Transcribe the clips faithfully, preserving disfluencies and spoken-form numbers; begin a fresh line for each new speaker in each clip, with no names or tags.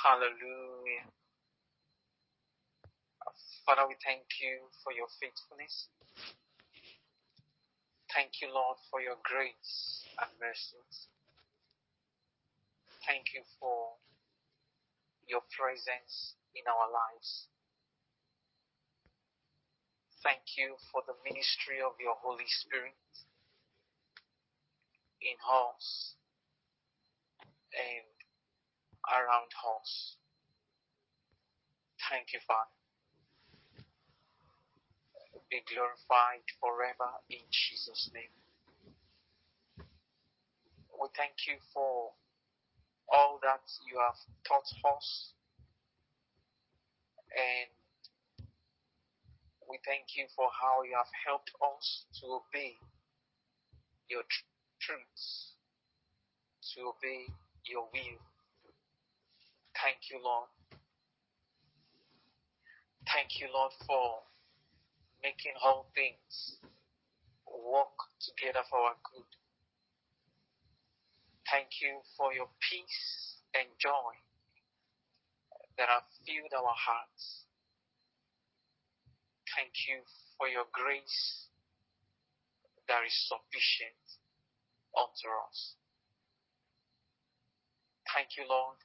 Hallelujah. Father, we thank you for your faithfulness. Thank you, Lord, for your grace and mercies. Thank you for your presence in our lives. Thank you for the ministry of your Holy Spirit in us and around us. Thank you, Father. Be glorified forever in Jesus' name. We thank you for all that you have taught us, and we thank you for how you have helped us to obey your tr- truths, to obey your will. Thank you, Lord. Thank you, Lord, for making all things work together for our good. Thank you for your peace and joy that have filled our hearts. Thank you for your grace that is sufficient unto us. Thank you, Lord,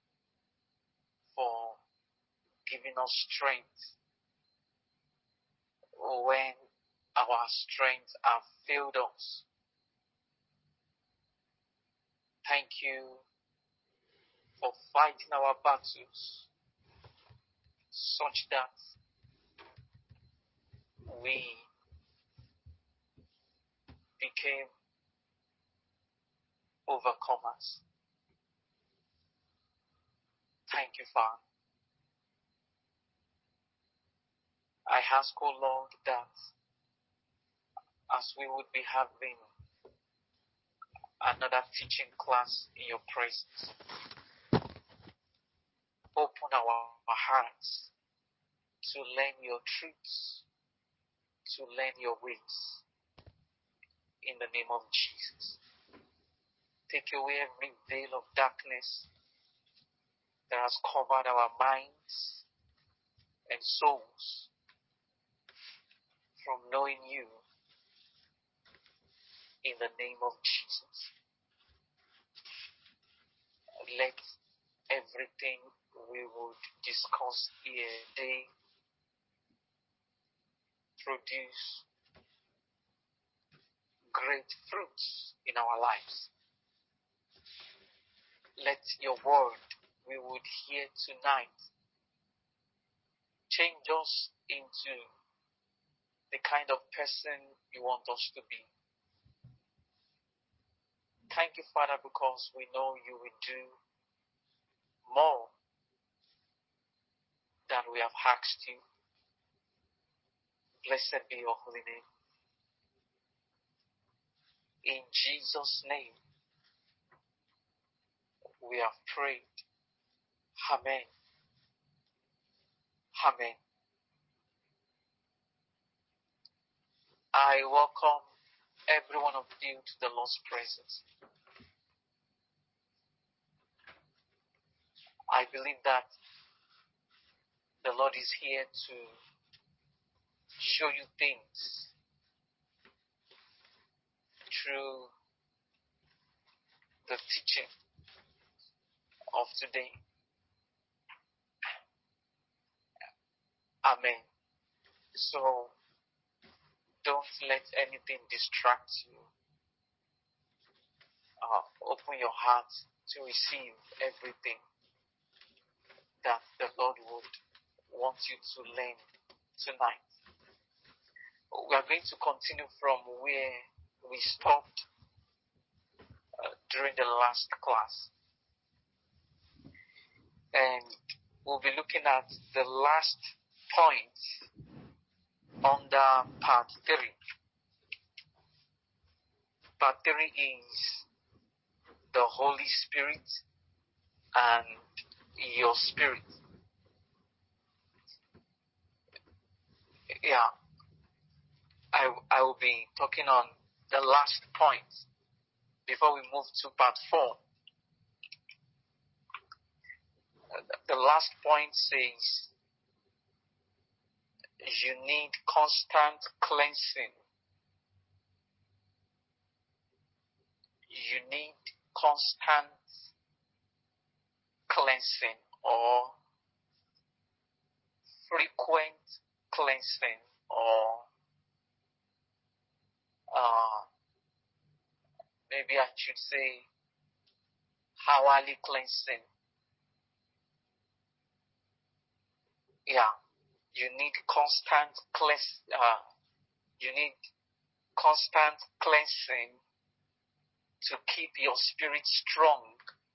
for giving us strength when our strength have failed us. Thank you for fighting our battles such that we became overcomers. Thank you, Father. I ask, O Lord, that as we would be having another teaching class in your presence, open our hearts to learn your truths, to learn your ways. In the name of Jesus. Take away every veil of darkness that has covered our minds and souls from knowing you. In the name of Jesus. Let everything we would discuss here today produce great fruits in our lives. Let your word we would hear tonight change us into the kind of person you want us to be. Thank you, Father, because we know you will do more than we have asked you. Blessed be your holy name. In Jesus' name, we have prayed. Amen. Amen. I welcome every one of you to the Lord's presence. I believe that the Lord is here to show you things through the teaching of today. Amen. So don't let anything distract you. Uh, open your heart to receive everything that the Lord would want you to learn tonight. We are going to continue from where we stopped uh, during the last class. And we'll be looking at the last point under part three. Part three is the Holy Spirit and your spirit. Yeah, I, I will be talking on the last point before we move to part four. The last point says you need constant cleansing. You need constant cleansing or frequent cleansing or uh, maybe I should say hourly cleansing. Yeah, you need constant cleanse. Uh, you need constant cleansing to keep your spirit strong.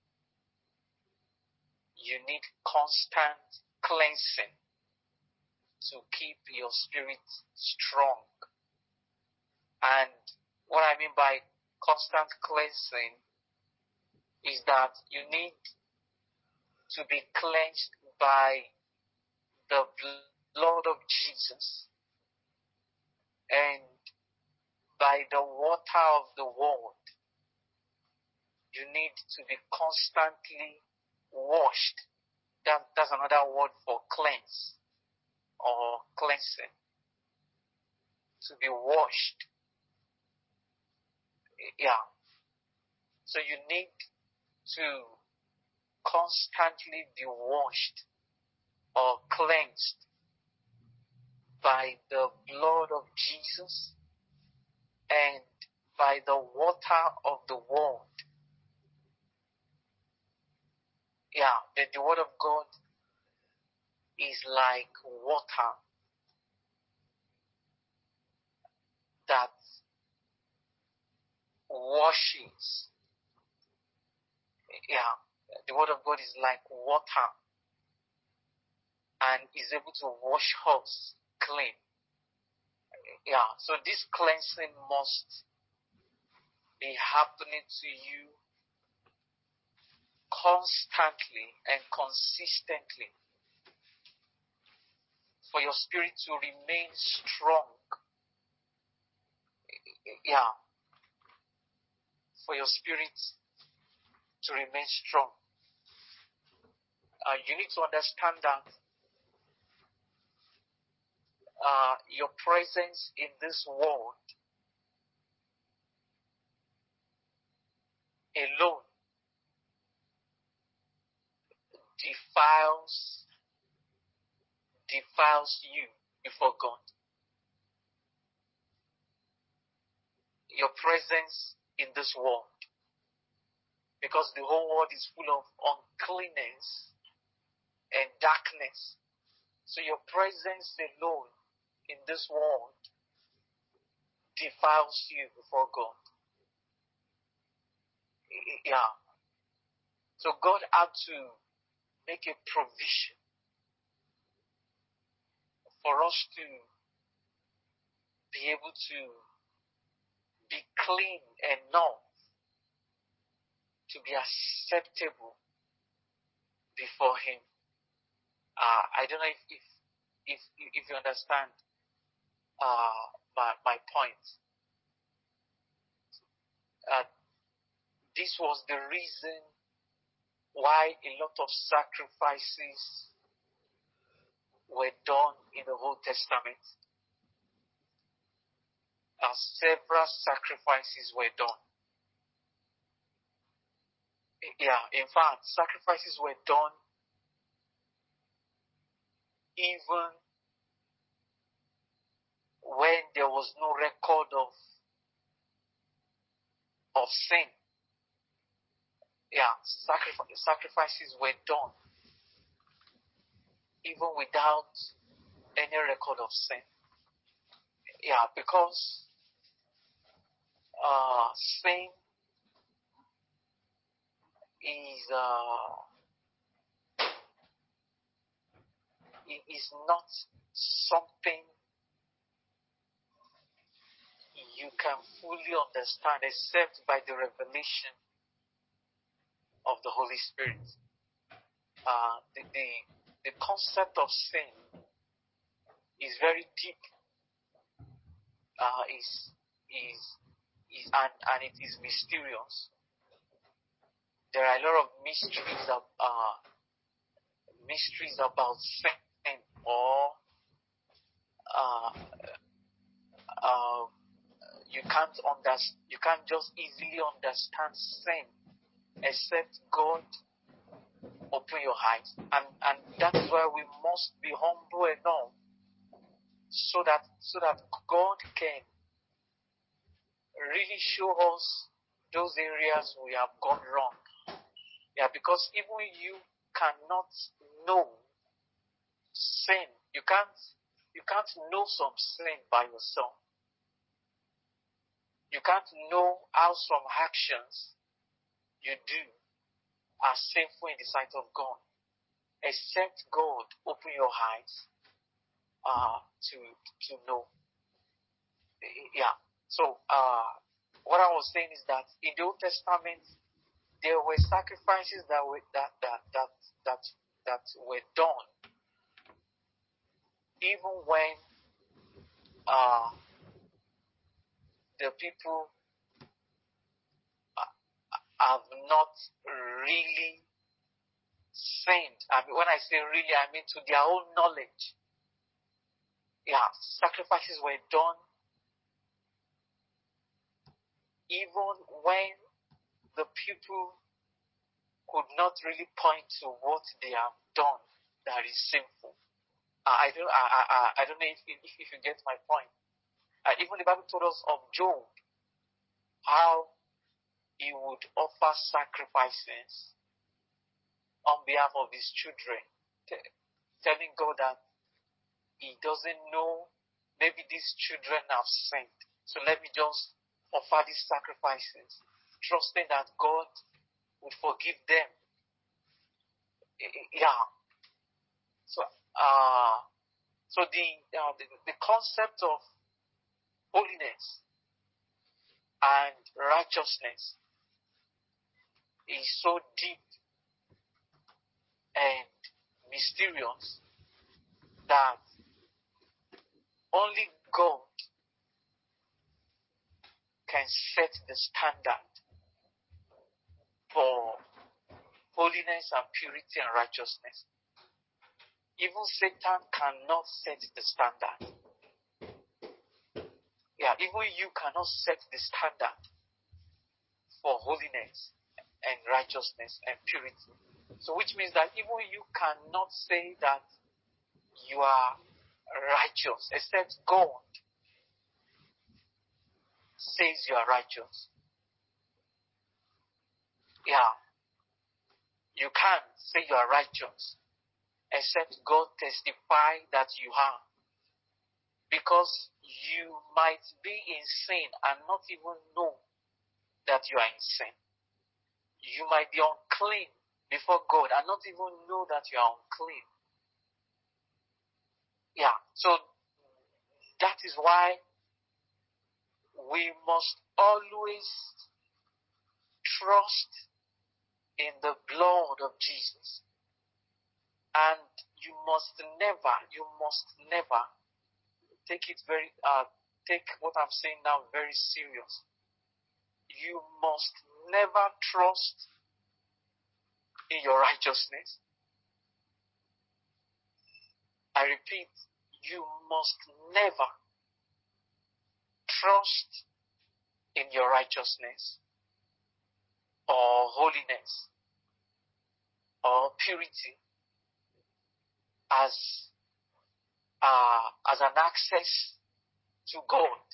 You need constant cleansing to keep your spirit strong. And what I mean by constant cleansing is that you need to be cleansed by the blood of Jesus and by the water of the word. You need to be constantly washed. That, that's another word for cleanse or cleansing. To be washed. Yeah. So you need to constantly be washed or cleansed by the blood of Jesus and by the water of the word. Yeah, the, the word of God is like water that washes. Yeah, the word of God is like water and is able to wash us clean. Yeah, so this cleansing must be happening to you constantly and consistently for your spirit to remain strong. Yeah, for your spirit to remain strong. Uh, you need to understand that uh, your presence in this world alone defiles defiles you before God. Your presence in this world, because the whole world is full of uncleanness and darkness. So your presence alone in this world defiles you before God. Yeah. So God had to make a provision for us to be able to be clean enough to be acceptable before Him. Uh, I don't know if if if, if you understand uh, my my point. Uh, this was the reason why a lot of sacrifices were done in the Old Testament. Uh, several sacrifices were done. Yeah, in fact, sacrifices were done even when there was no record of of sin. Yeah, sacrifice, sacrifices were done even without any record of sin. Yeah, because uh, sin is uh, is not something you can fully understand except by the revelation of the Holy Spirit. Uh, the, the the concept of sin is very deep. Uh, is is is and, and it is mysterious. There are a lot of mysteries of, uh, mysteries about sin or uh, uh, you can't understand, you can't just easily understand sin except God open your eyes. And, and that is why we must be humble enough so that so that God can really show us those areas we have gone wrong. Yeah, because even you cannot know sin. You can't you can't know some sin by yourself. You can't know how some actions you do are sinful in the sight of God, except God open your eyes uh, to to know. Yeah. So uh, what I was saying is that in the Old Testament there were sacrifices that were that that that that that were done even when uh, the people have not really sinned. I mean, when I say really, I mean to their own knowledge. Yeah, sacrifices were done even when the people could not really point to what they have done that is sinful. Uh, I don't, I, I, I don't know if, if, if you get my point. Uh, even the Bible told us of Job, how he would offer sacrifices on behalf of his children, t- telling God that he doesn't know, maybe these children have sinned, so let me just offer these sacrifices, trusting that God would forgive them. Yeah. So, uh, so the, uh, the the concept of holiness and righteousness is so deep and mysterious that only God can set the standard for holiness and purity and righteousness. Even Satan cannot set the standard. Yeah, even you cannot set the standard for holiness and righteousness and purity. So which means that even you cannot say that you are righteous except God says you are righteous. Yeah, you can't say you are righteous except God testify that you are. Because you might be in sin and not even know that you are in sin. You might be unclean before God and not even know that you are unclean. Yeah, so that is why we must always trust in the blood of Jesus. And you must never, you must never take it very, uh, take what I'm saying now very serious. You must never trust in your righteousness. I repeat, you must never trust in your righteousness or holiness or purity as uh, as an access to God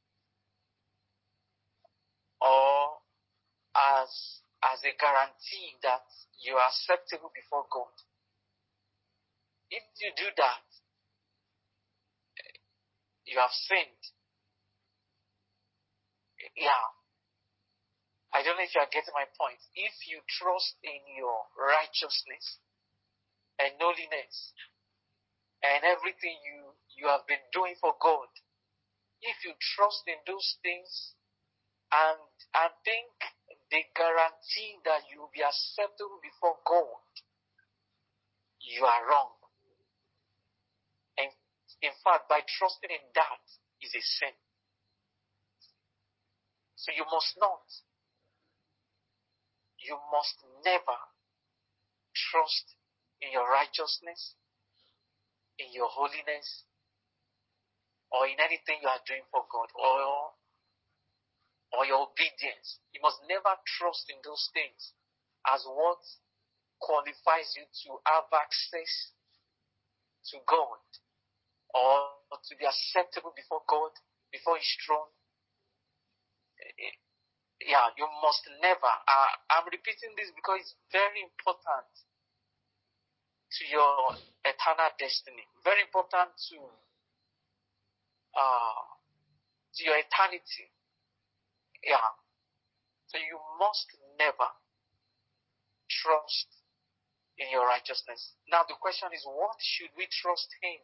or as as a guarantee that you are acceptable before God. If you do that, you have sinned. Yeah. I don't know if you are getting my point. If you trust in your righteousness and holiness and everything you, you have been doing for God, if you trust in those things and, and think they guarantee that you will be acceptable before God, you are wrong. And in fact, by trusting in that is a sin. So you must not, you must never trust in your righteousness, in your holiness, or in anything you are doing for God, or, or your obedience. You must never trust in those things as what qualifies you to have access to God, or to be acceptable before God, before His throne. Yeah, you must never. Uh, I'm repeating this because it's very important to your eternal destiny. Very important to uh, to your eternity. Yeah. So you must never trust in your righteousness. Now the question is, what should we trust in?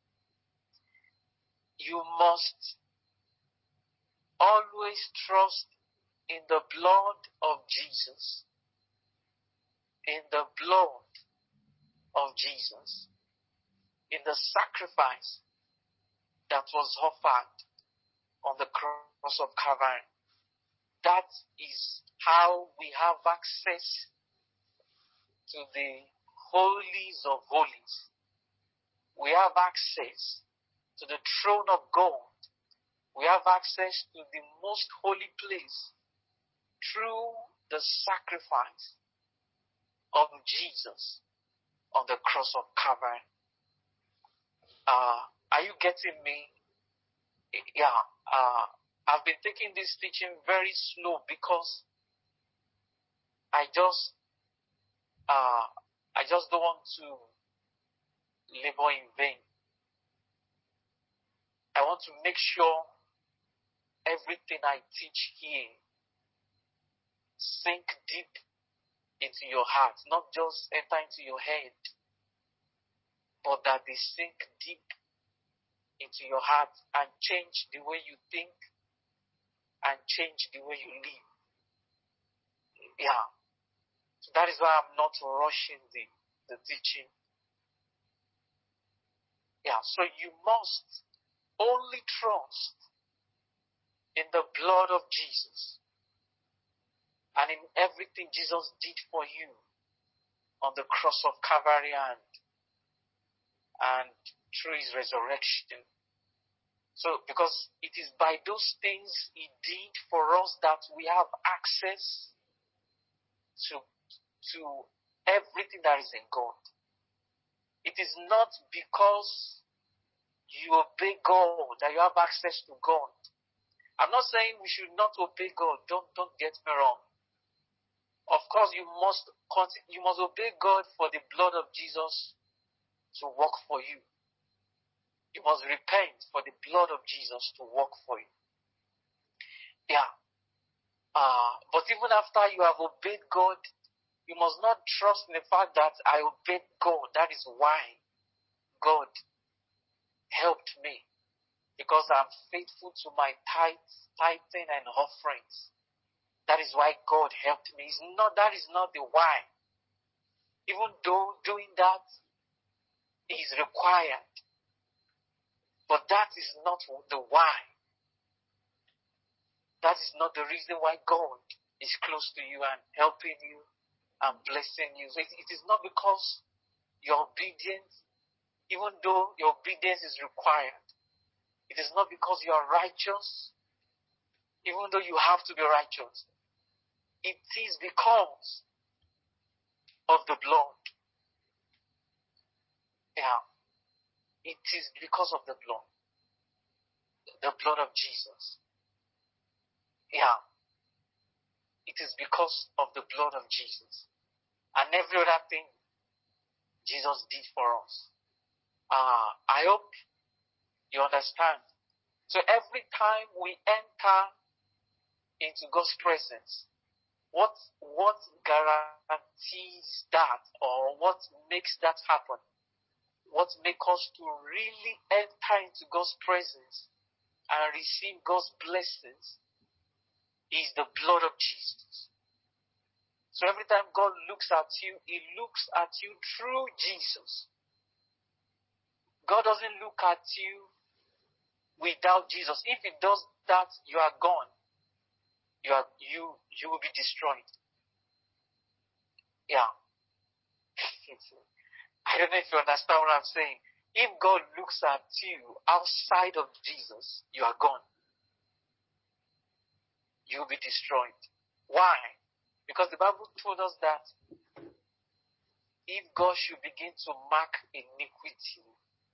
You must always trust in the blood of Jesus. In the blood of Jesus. In the sacrifice that was offered on the cross of Calvary. That is how we have access to the holies of holies. We have access to the throne of God. We have access to the most holy place through the sacrifice of Jesus on the cross of Calvary. Uh, are you getting me? Yeah. Uh, I've been taking this teaching very slow because I just, uh, I just don't want to labor in vain. I want to make sure everything I teach here sink deep into your heart, not just enter into your head, but that they sink deep into your heart and change the way you think and change the way you live. Yeah. So that is why I'm not rushing the, the teaching. Yeah. So you must only trust in the blood of Jesus and in everything Jesus did for you on the cross of Calvary and, and through His resurrection. So, because it is by those things He did for us that we have access to, to everything that is in God. It is not because you obey God that you have access to God. I'm not saying we should not obey God. Don't, don't get me wrong. Of course, you must, you must obey God for the blood of Jesus to work for you. You must repent for the blood of Jesus to work for you. Yeah. Uh, but even after you have obeyed God, you must not trust in the fact that I obeyed God. That is why God helped me. Because I'm faithful to my tithes, tithing and offerings. That is why God helped me. It's not, that is not the why. Even though doing that is required. But that is not the why. That is not the reason why God is close to you and helping you and blessing you. So it, it is not because your obedience, even though your obedience is required, it is not because you are righteous, even though you have to be righteous. It is because of the blood. Yeah. It is because of the blood. The blood of Jesus. Yeah. It is because of the blood of Jesus. And every other thing Jesus did for us. Uh, I hope you understand. So every time we enter into God's presence, what, what guarantees that, or what makes that happen? What makes us to really enter into God's presence and receive God's blessings is the blood of Jesus. So every time God looks at you, He looks at you through Jesus. God doesn't look at you without Jesus. If He does that, you are gone. You are you you will be destroyed. Yeah. I don't know if you understand what I'm saying. If God looks at you outside of Jesus, you are gone. You'll be destroyed. Why? Because the Bible told us that if God should begin to mark iniquity,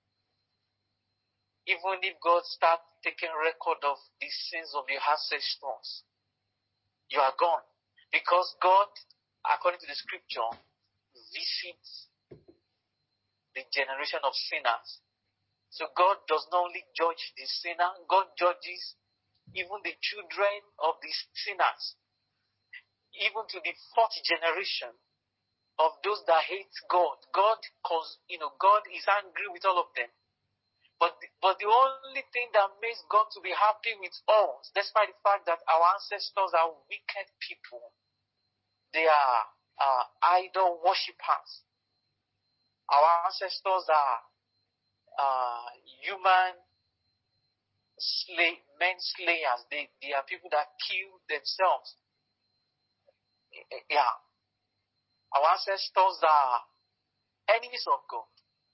even if God starts taking record of the sins of your ancestors, you are gone. Because God, according to the scripture, visits the generation of sinners. So God does not only judge the sinner, God judges even the children of the sinners, even to the fourth generation of those that hate God. God, cause you know, God is angry with all of them. But the, but the only thing that makes God to be happy with us, despite the fact that our ancestors are wicked people, they are uh, idol worshippers. Our ancestors are uh, human slay, men slayers. They, they are people that kill themselves. Yeah. Our ancestors are enemies of God.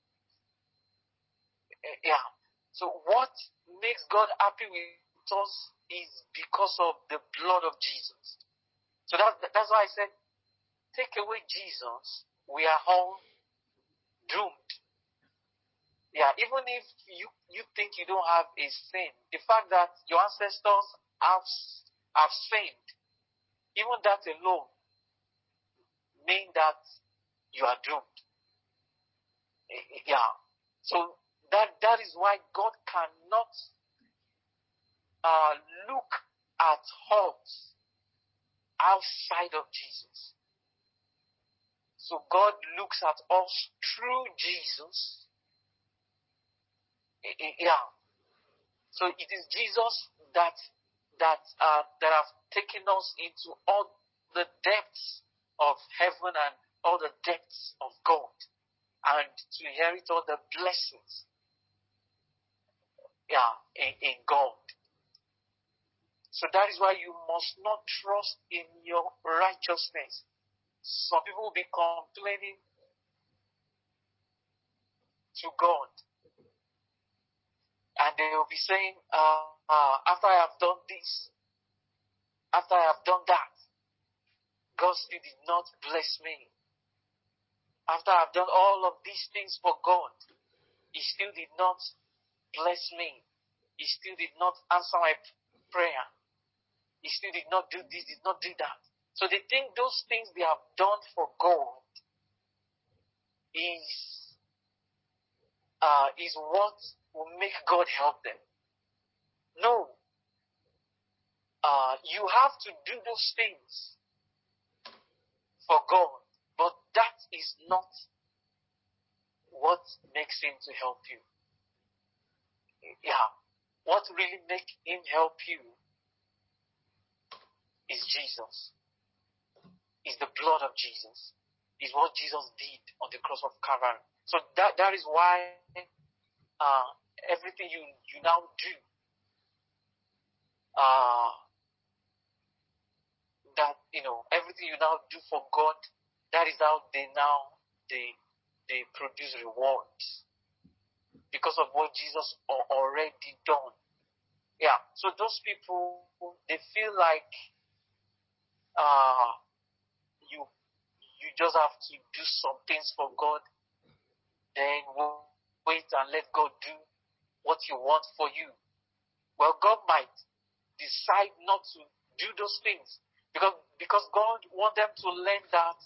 Yeah. So what makes God happy with us is because of the blood of Jesus. So that, that's why I said, take away Jesus, we are all doomed. Yeah, even if you, you think you don't have a sin, the fact that your ancestors have, have sinned, even that alone means that you are doomed. Yeah. So that that is why God cannot uh, look at us outside of Jesus. So God looks at us through Jesus. Yeah. So it is Jesus that that uh, that have taken us into all the depths of heaven and all the depths of God, and to inherit all the blessings. Yeah, in, in God. So that is why you must not trust in your righteousness. Some people will be complaining to God, and they will be saying, uh, uh, after I have done this, after I have done that, God still did not bless me. After I have done all of these things for God, He still did not bless me. He still did not answer my prayer. He still did not do this, did not do that. So they think those things they have done for God is uh, is what will make God help them. No. Uh, you have to do those things for God, but that is not what makes Him to help you. Yeah. What really makes Him help you is Jesus. Is the blood of Jesus. Is what Jesus did on the cross of Calvary. So that that is why uh, everything you, you now do, uh, that, you know, everything you now do for God, that is how they now, they, they produce rewards. Because of what Jesus already done. Yeah. So those people, they feel like, uh, you, you just have to do some things for God, then wait and let God do what you want for you. Well, God might decide not to do those things because because God wants them to learn that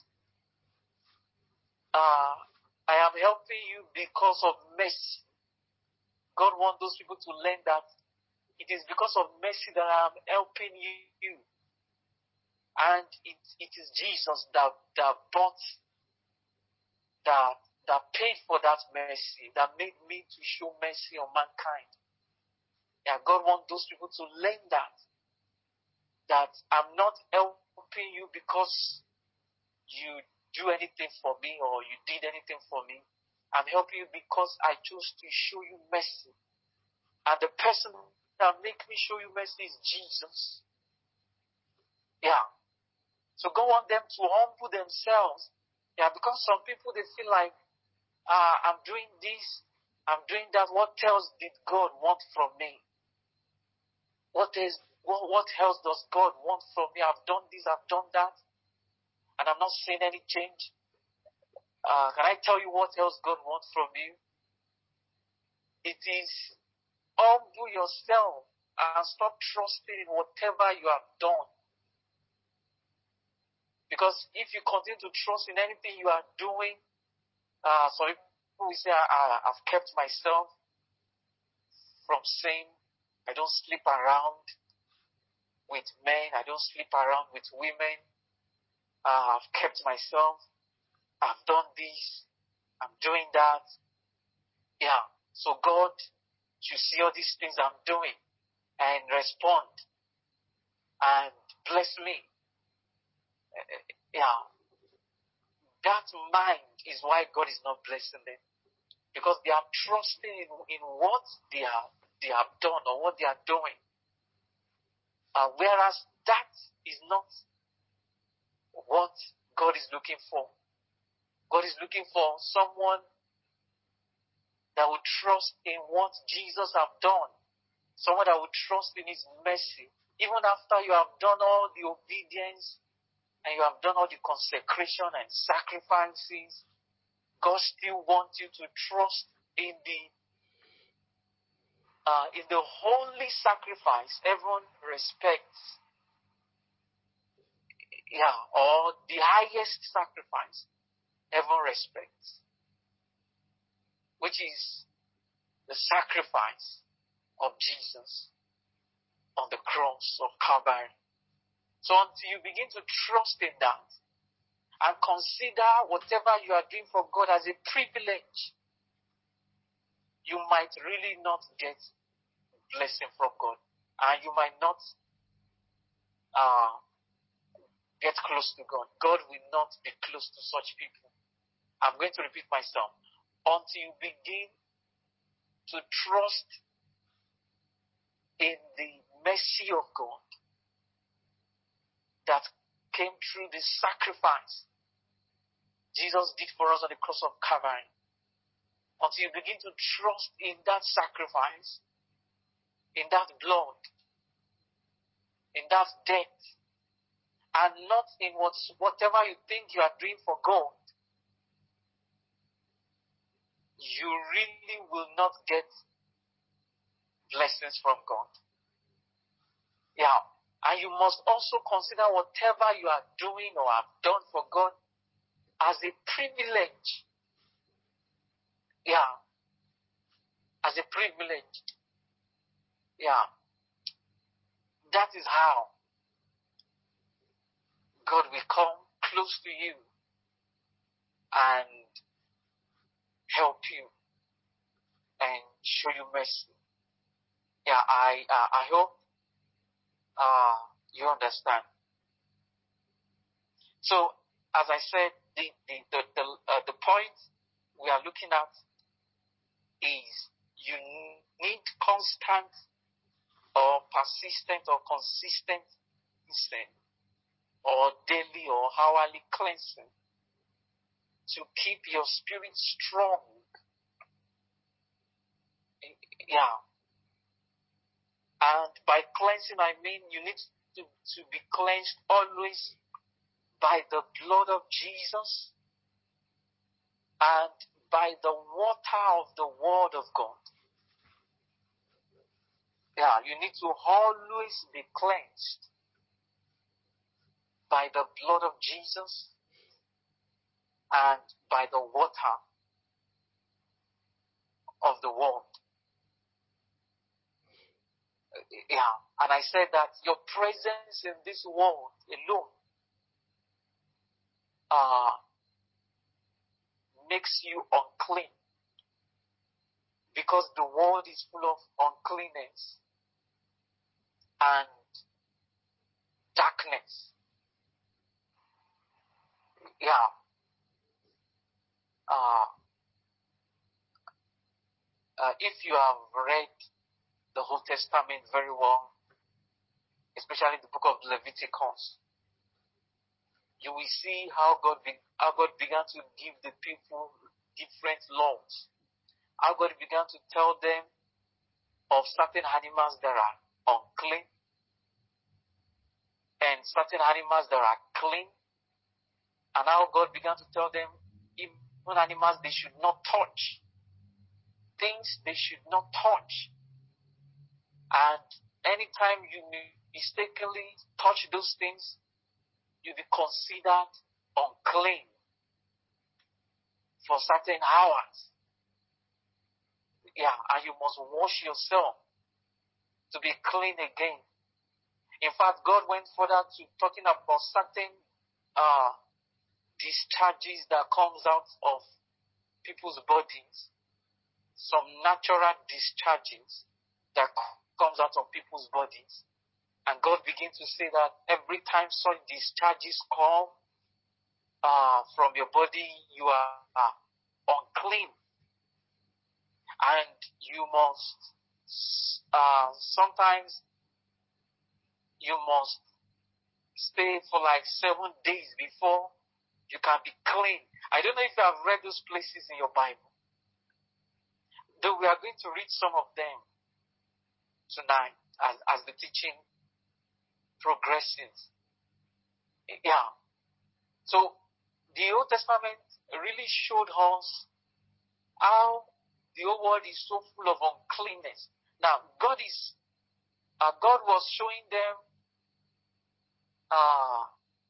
uh, I am helping you because of mercy. God wants those people to learn that it is because of mercy that I am helping you, and it it is Jesus that that bought that that paid for that mercy, that made me to show mercy on mankind. Yeah, God wants those people to learn that. That I'm not helping you because you do anything for me or you did anything for me. I'm helping you because I chose to show you mercy. And the person that make me show you mercy is Jesus. Yeah. So God wants them to humble themselves. Yeah, because some people, they feel like, uh, I'm doing this, I'm doing that. What else did God want from me? What is what, what else does God want from me? I've done this, I've done that, and I'm not seeing any change. Uh, can I tell you what else God wants from you? It is humble yourself and stop trusting in whatever you have done. Because if you continue to trust in anything you are doing, uh, some people will say, I, I've kept myself from sin. I don't sleep around with men. I don't sleep around with women. Uh, I've kept myself. I've done this. I'm doing that. Yeah. So God should see all these things I'm doing and respond and bless me. Yeah. That mind is why God is not blessing them. Because they are trusting in, in what they are they have done or what they are doing. Uh, whereas that is not what God is looking for. God is looking for someone that will trust in what Jesus have done. Someone that will trust in His mercy. Even after you have done all the obedience and you have done all the consecration and sacrifices, God still wants you to trust in the uh, in the holy sacrifice everyone respects. Yeah, or the highest sacrifice everyone respects, which is the sacrifice of Jesus on the cross of Calvary. So until you begin to trust in that and consider whatever you are doing for God as a privilege, you might really not get blessing from God, and you might not uh, get close to God. God will not be close to such people. I'm going to repeat myself. Until you begin to trust in the mercy of God that came through the sacrifice Jesus did for us on the cross of Calvary, until you begin to trust in that sacrifice, in that blood, in that death, and not in what, whatever you think you are doing for God, you really will not get blessings from God. Yeah. And you must also consider whatever you are doing or have done for God as a privilege. Yeah. As a privilege. Yeah. That is how God will come close to you and help you and show you mercy. Yeah, I uh, I hope uh, you understand. So, as I said, the the the the, uh, the point we are looking at is you need constant or persistent or consistent cleansing or daily or hourly cleansing to keep your spirit strong. Yeah. And by cleansing, I mean you need to, to be cleansed always by the blood of Jesus and by the water of the Word of God. Yeah, you need to always be cleansed by the blood of Jesus and by the water of the Word. Yeah, and I said that your presence in this world alone uh, makes you unclean, because the world is full of uncleanness and darkness. Yeah. Uh, uh, if you have read the Old Testament very well, especially the book of Leviticus, you will see how God be, how God began to give the people different laws. How God began to tell them of certain animals that are unclean and certain animals that are clean. And how God began to tell them even animals they should not touch. Things they should not touch. And anytime you mistakenly touch those things, you'll be considered unclean for certain hours. Yeah, and you must wash yourself to be clean again. In fact, God went further to talking about certain uh, discharges that comes out of people's bodies. Some natural discharges that comes out of people's bodies. And God began to say that every time such discharges come uh, from your body, you are uh, unclean. And you must, uh, sometimes, you must stay for like seven days before you can be clean. I don't know if you have read those places in your Bible. Though we are going to read some of them tonight as, as the teaching progresses. Yeah. So, the Old Testament really showed us how the whole world is so full of uncleanness. Now, God is, uh, God was showing them uh,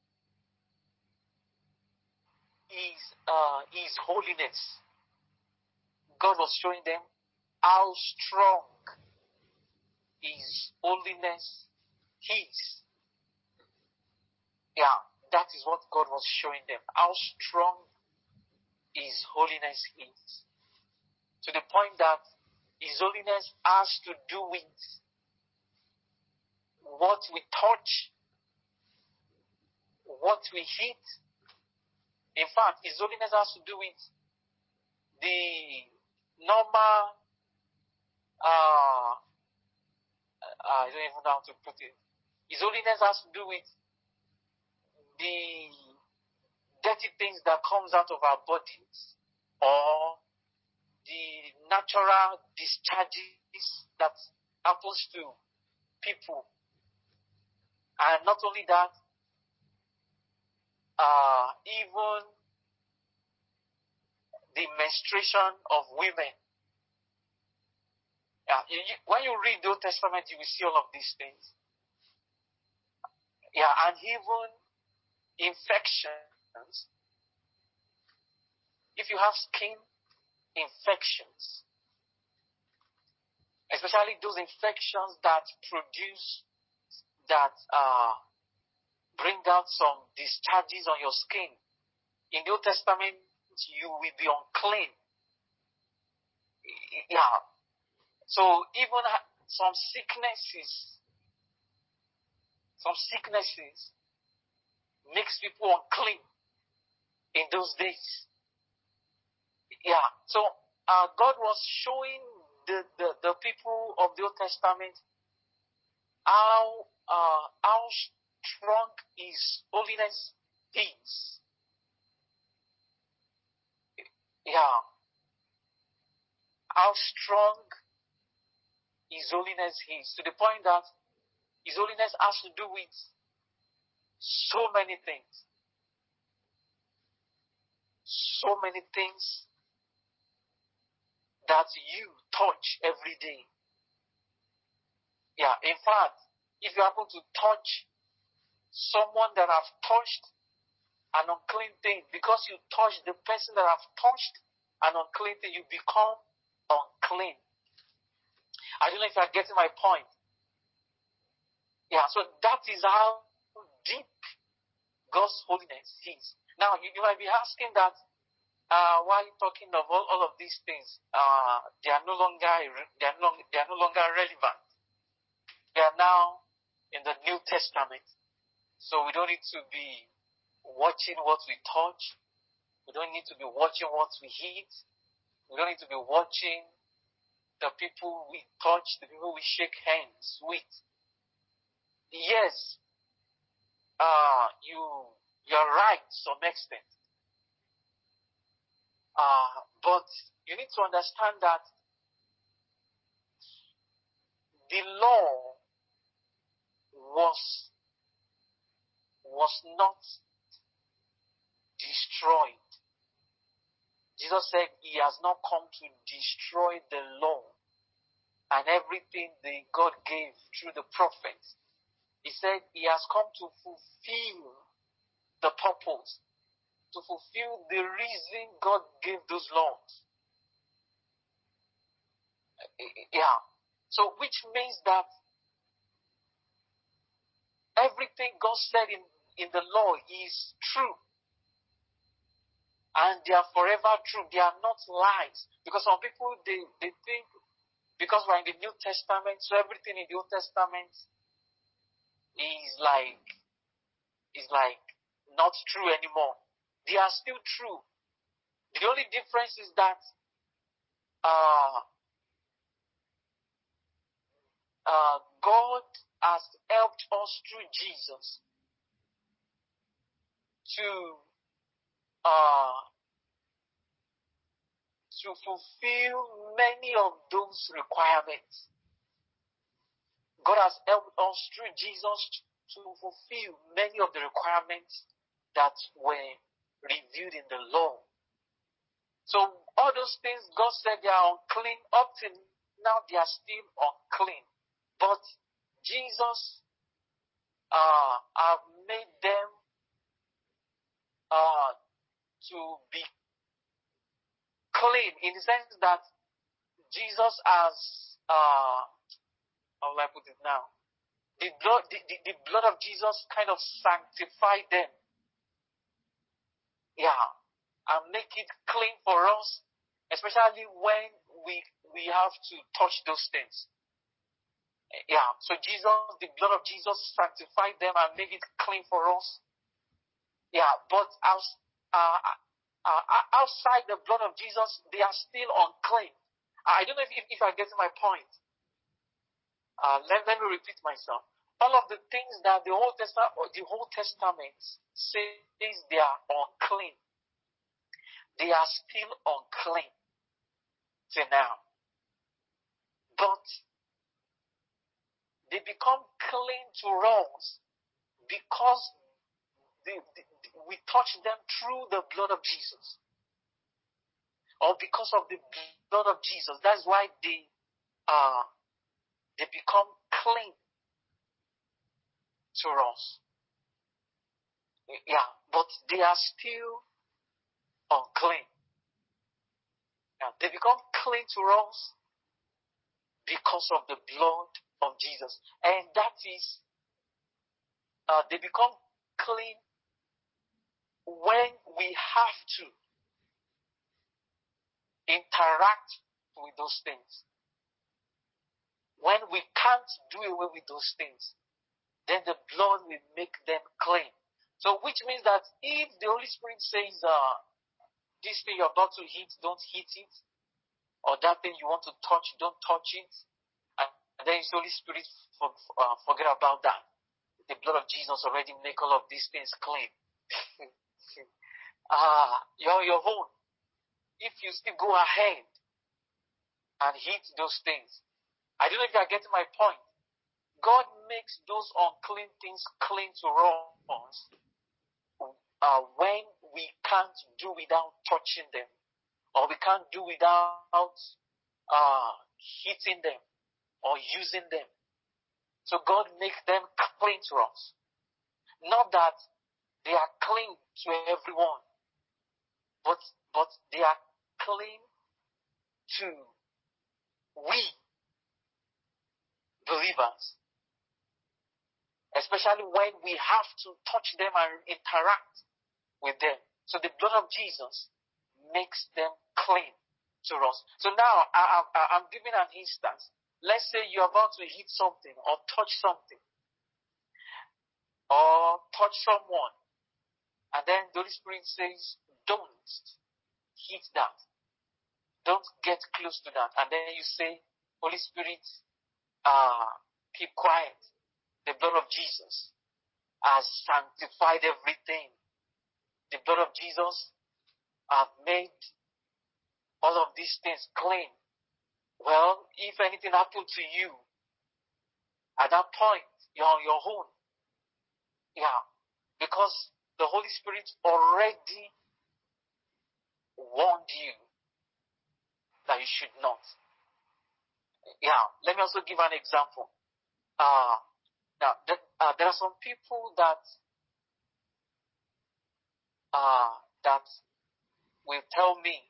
His, uh, His holiness. God was showing them how strong His holiness is. Yeah, that is what God was showing them. How strong His holiness is. To the point that His holiness has to do with what we touch, what we eat. In fact, His holiness has to do with the normal, uh, I don't even know how to put it. His holiness has to do with the dirty things that comes out of our bodies, or the natural discharges that happens to people. And not only that, uh, even the menstruation of women. Yeah, you, you, when you read the Old Testament, you will see all of these things. Yeah, and even infections. If you have skin infections, especially those infections that produce, that uh, bring out some discharges on your skin, in the Old Testament, you will be unclean. Yeah. So even some sicknesses, some sicknesses makes people unclean in those days. Yeah. So uh, God was showing the, the, the people of the Old Testament how uh, how strong His holiness is. Yeah. How strong His holiness is, to the point that His holiness has to do with so many things. So many things that you touch every day. Yeah, in fact, if you happen to touch someone that have touched an unclean thing, because you touch the person that have touched an unclean thing, you become unclean. I don't know if you are getting my point. Yeah, so that is how deep God's holiness is. Now, you, you might be asking that, uh, while talking of all, all of these things, uh, they are no longer, they are no, they are no longer relevant. They are now in the New Testament. So we don't need to be watching what we touch. We don't need to be watching what we eat. We don't need to be watching the people we touch, the people we shake hands with. Yes, uh, you, you're right to some extent. Uh, But you need to understand that the law was, was not destroyed. Jesus said he has not come to destroy the law and everything that God gave through the prophets. He said he has come to fulfill the purpose, to fulfill the reason God gave those laws. Yeah. So which means that everything God said in, in the law is true. And they are forever true. They are not lies. Because some people, they, they think, because we're in the New Testament, so everything in the Old Testament is like, is like not true anymore. They are still true. The only difference is that uh, uh, God has helped us through Jesus to uh, to fulfill many of those requirements. God has helped us through Jesus to fulfill many of the requirements that were revealed in the law. So all those things God said they are unclean, up till now they are still unclean. But Jesus uh, have made them uh, to be clean in the sense that Jesus has, uh, how will I put it now? The blood, the, the, the blood of Jesus kind of sanctified them. Yeah. And make it clean for us, especially when we we have to touch those things. Yeah. So Jesus, the blood of Jesus sanctified them and made it clean for us. Yeah. But as, uh, uh, outside the blood of Jesus, they are still unclean. I don't know if, if, if I get my point. Uh, let, let me repeat myself. All of the things that the Old Testament, the Old Testament says they are unclean, they are still unclean till now. But they become clean to us because they, they, we touch them through the blood of Jesus. Or because of the blood of Jesus. That's why they uh, they become clean to us. Yeah, but they are still unclean. Yeah, they become clean to us because of the blood of Jesus. And that is, uh, they become clean when we have to interact with those things. When we can't do away with those things, then the blood will make them clean. So which means that if the Holy Spirit says, uh, this thing you're about to hit, don't hit it, or that thing you want to touch, don't touch it, and then the Holy Spirit for, uh, forget about that. The blood of Jesus already make all of these things clean. Ah, uh, you're your own. If you still go ahead and hit those things, I don't know if you're getting my point. God makes those unclean things clean to us uh, when we can't do without touching them, or we can't do without uh, hitting them or using them. So God makes them clean to us. Not that they are clean to everyone, but but they are clean to we believers. Especially when we have to touch them and interact with them. So the blood of Jesus makes them clean to us. So now I, I, I'm giving an instance. Let's say you're about to hit something or touch something or touch someone, and then the Holy Spirit says, don't hit that. Don't get close to that. And then you say, Holy Spirit, uh, keep quiet. The blood of Jesus has sanctified everything. The blood of Jesus has made all of these things clean. Well, if anything happened to you, at that point, you're on your own. Yeah. Because the Holy Spirit already warned you that you should not. Yeah. Let me also give an example. Uh, now, th- uh, there are some people that, uh, that will tell me,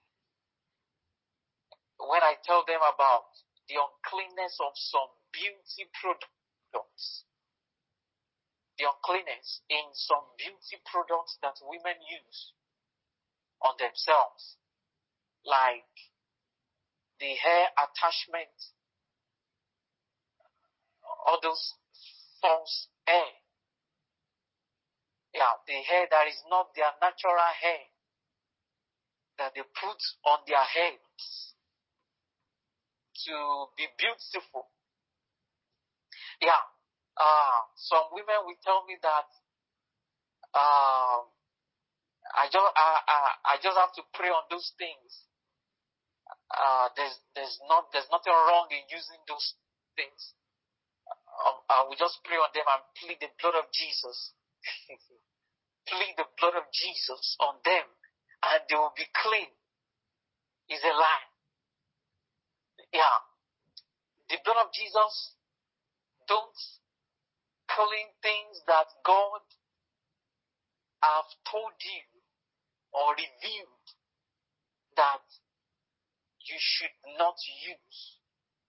when I tell them about the uncleanness of some beauty products, the uncleanness in some beauty products that women use on themselves, like the hair attachment, all those false hair. Yeah, the hair that is not their natural hair that they put on their heads to be beautiful. Yeah, uh, some women will tell me that uh, I just I, I, I just have to pray on those things. Uh, there's there's not there's nothing wrong in using those things. Um, I will just pray on them and plead the blood of Jesus. Plead the blood of Jesus on them, and they will be clean. Is a lie. Yeah, the blood of Jesus don't clean things that God have told you or revealed that you should not use.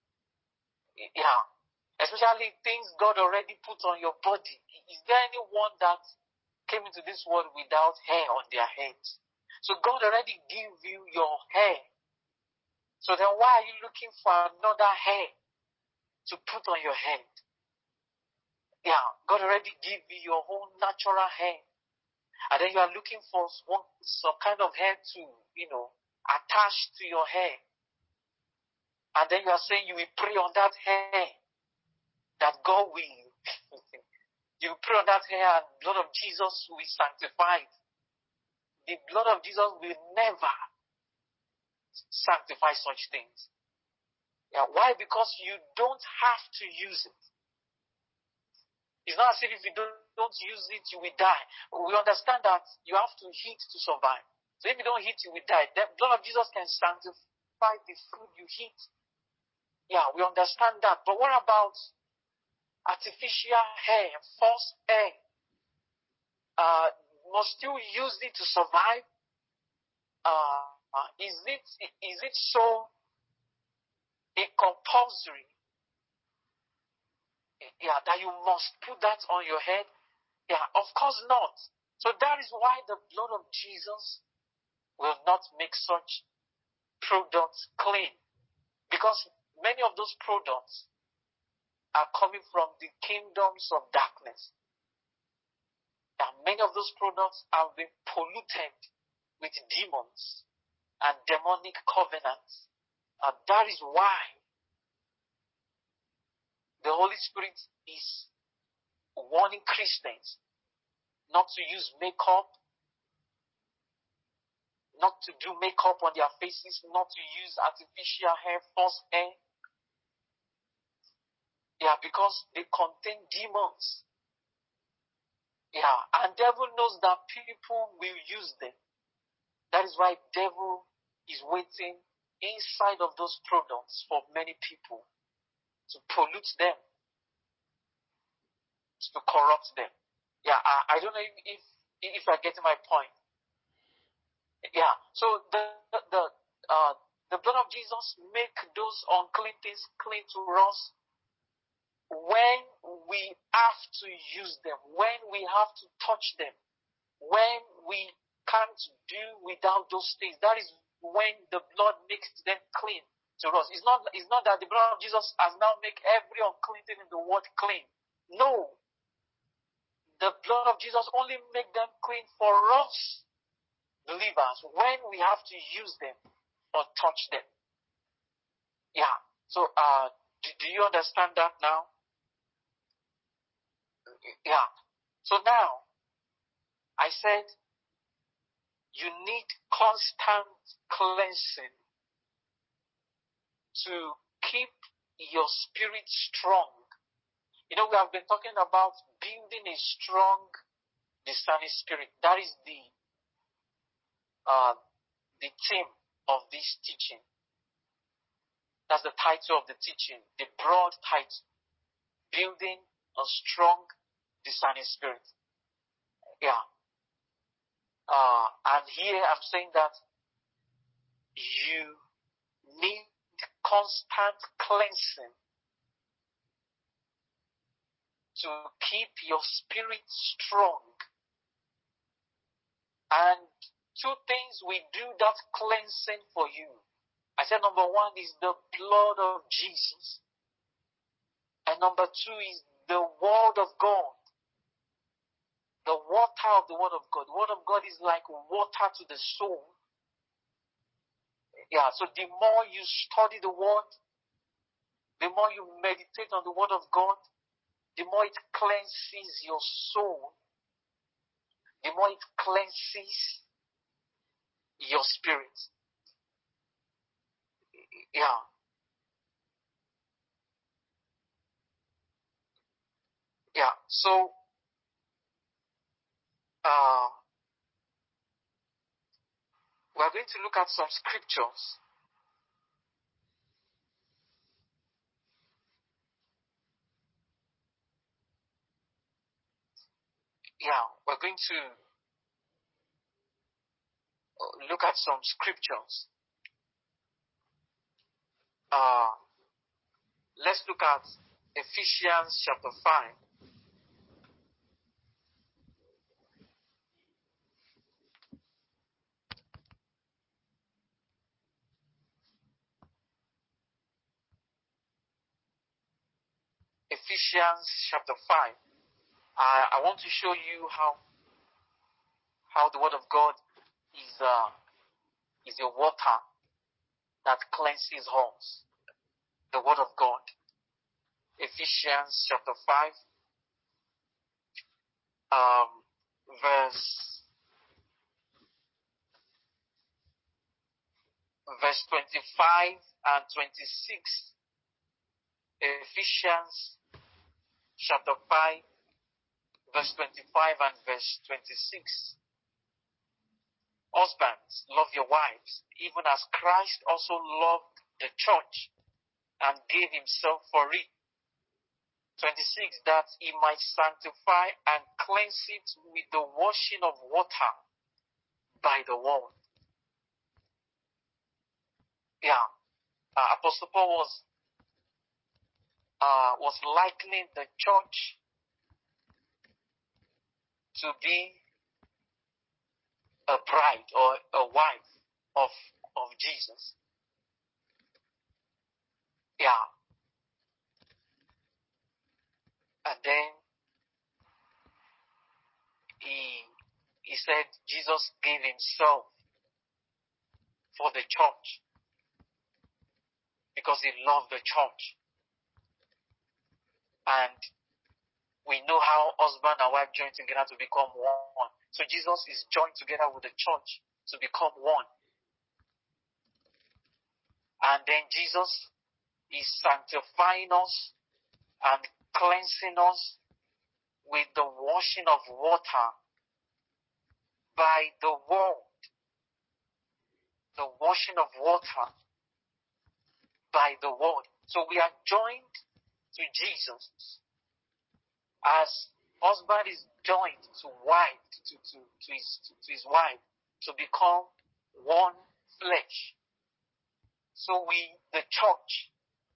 Yeah. Especially things God already put on your body. Is there anyone that came into this world without hair on their heads? So God already gave you your hair. So then why are you looking for another hair to put on your head? Yeah, God already gave you your own natural hair. And then you are looking for one, some kind of hair to, you know, attach to your hair. And then you are saying you will pray on that hair that God will. You pray on that hair and the blood of Jesus will sanctify it. The blood of Jesus will never sanctify such things. Yeah, why? Because you don't have to use it. It's not as if if you don't, don't use it, you will die. We understand that you have to eat to survive. So if you don't eat, you will die. The blood of Jesus can sanctify the food you eat. Yeah, we understand that. But what about artificial hair, false hair? Uh, must you use it to survive? Uh, uh, is it is it so a compulsory? Yeah, that you must put that on your head? Yeah, of course not. So that is why the blood of Jesus will not make such products clean. Because many of those products are coming from the kingdoms of darkness. And many of those products have been polluted with demons and demonic covenants. And that is why the Holy Spirit is warning Christians not to use makeup, not to do makeup on their faces, not to use artificial hair, false hair. Yeah, because they contain demons. Yeah, and devil knows that people will use them. That is why devil is waiting inside of those products for many people to pollute them, to corrupt them. Yeah, I, I don't know if, if if I get my point. Yeah, so the the uh the blood of Jesus make those unclean things clean to us when we have to use them, when we have to touch them, when we can't do without those things. That is when the blood makes them clean to us. It's not, it's not that the blood of Jesus has now made every unclean thing in the world clean. No. The blood of Jesus only make them clean for us, believers, when we have to use them or touch them. Yeah. So, uh, do, do you understand that now? Yeah. So now, I said, you need constant cleansing to keep your spirit strong. You know, we have been talking about building a strong, discerning spirit. That is the uh, the theme of this teaching. That's the title of the teaching, the broad title, building a strong, discerning spirit. Yeah. Uh, and here I'm saying that you need constant cleansing to keep your spirit strong. And two things will do that cleansing for you. I said number one is the blood of Jesus. And number two is the word of God. The water of the word of God. The word of God is like water to the soul. Yeah, so the more you study the word, the more you meditate on the word of God, the more it cleanses your soul, the more it cleanses your spirit. Yeah. Yeah, so uh, we're going to look at some scriptures. Yeah, we're going to look at some scriptures. Uh, let's look at Ephesians chapter five. Ephesians chapter five. Uh, I want to show you how how the word of God is uh, is a water that cleanses us. The word of God. Ephesians chapter five, um, verse verse twenty-five and twenty-six. Ephesians chapter five, verse twenty-five and verse twenty-six. Husbands, love your wives, even as Christ also loved the church and gave himself for it. twenty-six, that he might sanctify and cleanse it with the washing of water by the word. Yeah, uh, Apostle Paul was uh, was likening the church to be a bride or a wife of of Jesus. Yeah. And then he he said Jesus gave himself for the church because he loved the church. And we know how husband and wife join together to become one. So Jesus is joined together with the church to become one. And then Jesus is sanctifying us and cleansing us with the washing of water by the word. The washing of water by the word. So we are joined to Jesus as husband is joined to wife, to, to, to, his, to, to his wife, to become one flesh. So we, the church,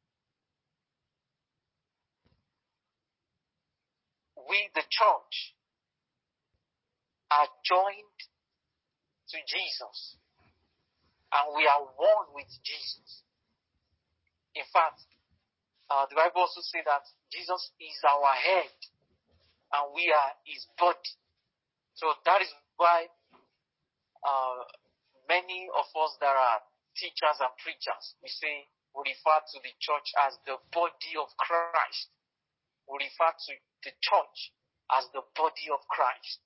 we, the church, are joined to Jesus. And we are one with Jesus. In fact, uh, the Bible also says that Jesus is our head and we are his body. So that is why uh, many of us that are teachers and preachers, we say, we refer to the church as the body of Christ. We refer to the church as the body of Christ.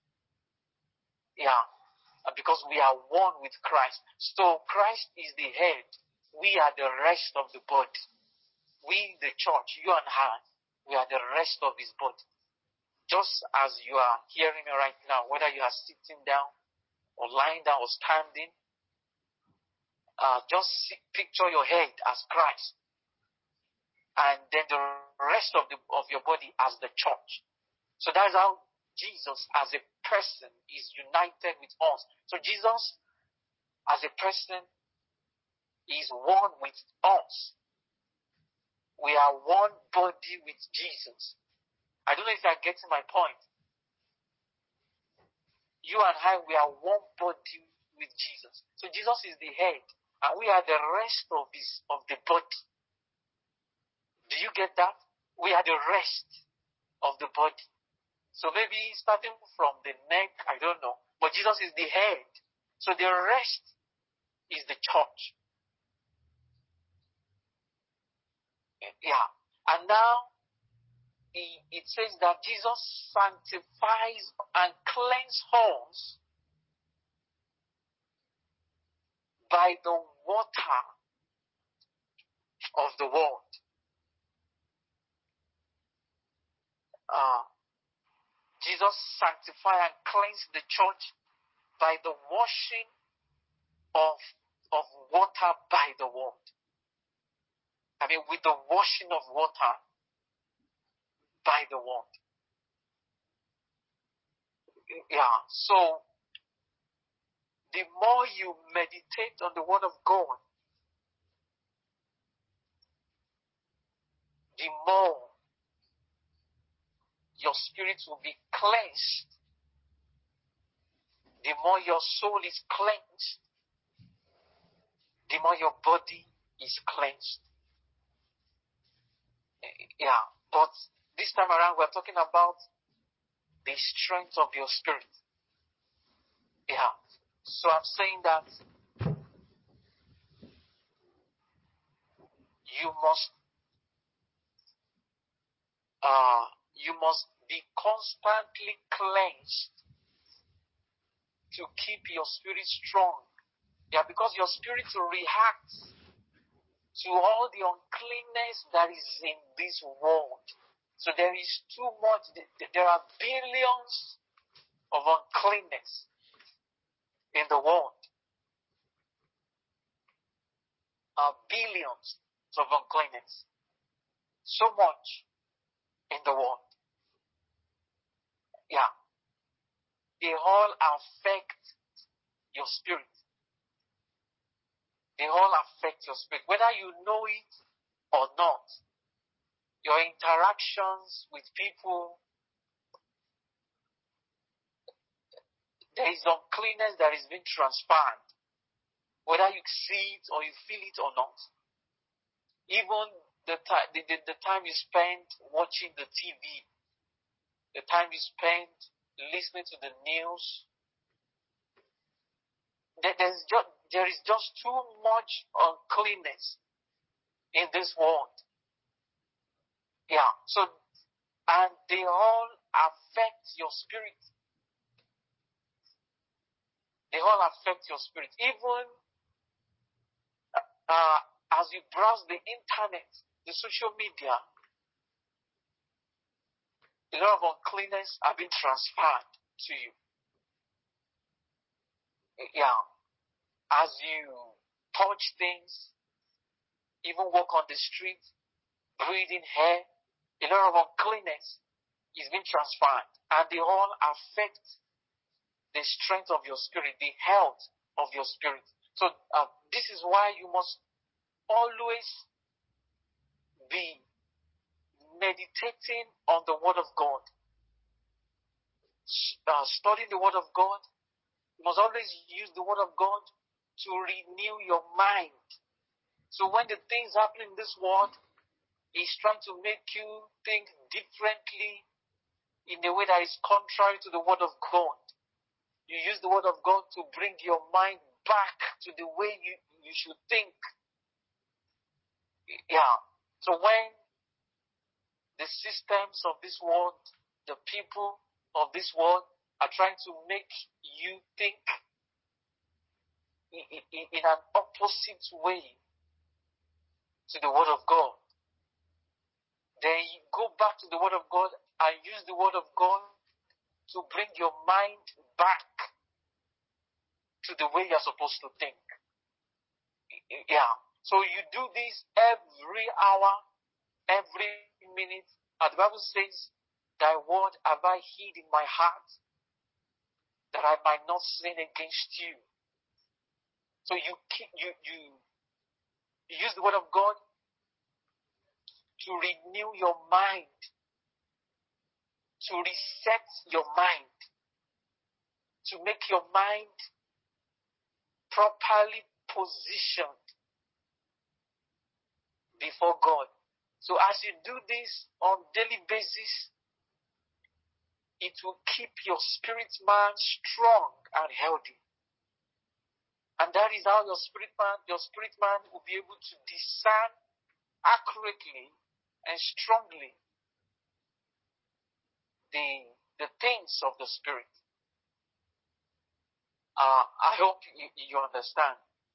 Yeah, because we are one with Christ. So Christ is the head, we are the rest of the body. We, the church, you and I, we are the rest of his body. Just as you are hearing me right now, whether you are sitting down or lying down or standing, uh, just see, picture your head as Christ, and then the rest of the of your body as the church. So that's how Jesus as a person is united with us. So Jesus as a person is one with us. We are one body with Jesus. I don't know if you're getting my point. You and I, we are one body with Jesus. So Jesus is the head, and we are the rest of his of the body. Do you get that? We are the rest of the body. So maybe starting from the neck, I don't know, but Jesus is the head. So the rest is the church. Yeah. And now it says that Jesus sanctifies and cleanses us by the water of the word. Uh, Jesus sanctifies and cleanses the church by the washing of, of water by the word. I mean, with the washing of water by the word. Yeah, so the more you meditate on the word of God, the more your spirit will be cleansed. The more your soul is cleansed, the more your body is cleansed. Yeah, but this time around we're talking about the strength of your spirit. Yeah, so I'm saying that you must uh, you must be constantly cleansed to keep your spirit strong. Yeah, because your spirit reacts to all the uncleanness that is in this world. So there is too much, there are billions of uncleanness in the world. Uh, billions of uncleanness. So much in the world. Yeah. They all affect your spirit. They all affect your spirit. Whether you know it or not, your interactions with people, there is uncleanness that is being transferred. Whether you see it or you feel it or not. Even the, ti- the, the, the time you spend watching the T V, the time you spend listening to the news, there, there's just, there is just too much uncleanness in this world. Yeah, so, and they all affect your spirit. They all affect your spirit. Even uh, as you browse the internet, the social media, a lot of uncleanness have been transferred to you. Yeah. As you touch things, even walk on the street, breathing air, a lot of uncleanness is being transferred. And they all affect the strength of your spirit, the health of your spirit. So uh, this is why you must always be meditating on the Word of God. Uh, studying the Word of God. You must always use the Word of God to renew your mind. So when the things happen in this world is trying to make you think differently in a way that is contrary to the Word of God, you use the Word of God to bring your mind back to the way you, you should think. Yeah. So when the systems of this world, the people of this world are trying to make you think in, in, in an opposite way to the Word of God. Then you go back to the Word of God and use the Word of God to bring your mind back to the way you're supposed to think. Yeah. So you do this every hour, every minute. And the Bible says, thy word have I hid in my heart, that I might not sin against you. So you keep, you, you, you use the word of God to renew your mind, to reset your mind, to make your mind properly positioned before God. So as you do this on daily basis, it will keep your spirit man strong and healthy. And that is how your spirit man, your spirit man will be able to discern accurately and strongly the, the things of the spirit. Uh, I hope you, you understand.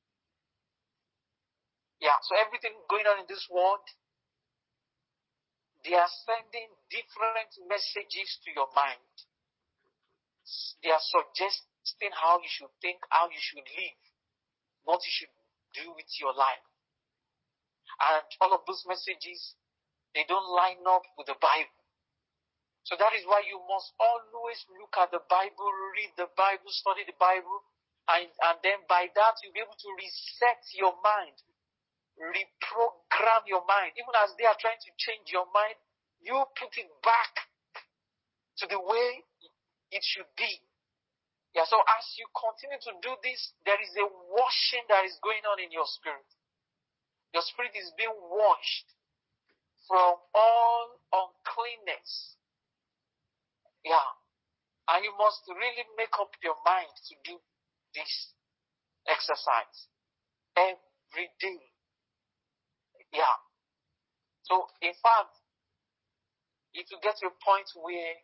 Yeah, so everything going on in this world, they are sending different messages to your mind. They are suggesting how you should think, how you should live, what you should do with your life. And all of those messages, they don't line up with the Bible. So that is why you must always look at the Bible, read the Bible, study the Bible, and, and then by that you'll be able to reset your mind, reprogram your mind. Even as they are trying to change your mind, you put it back to the way it should be. Yeah, so as you continue to do this, there is a washing that is going on in your spirit. Your spirit is being washed from all uncleanness. Yeah. And you must really make up your mind to do this exercise every day. Yeah. So, in fact, it will get to a point where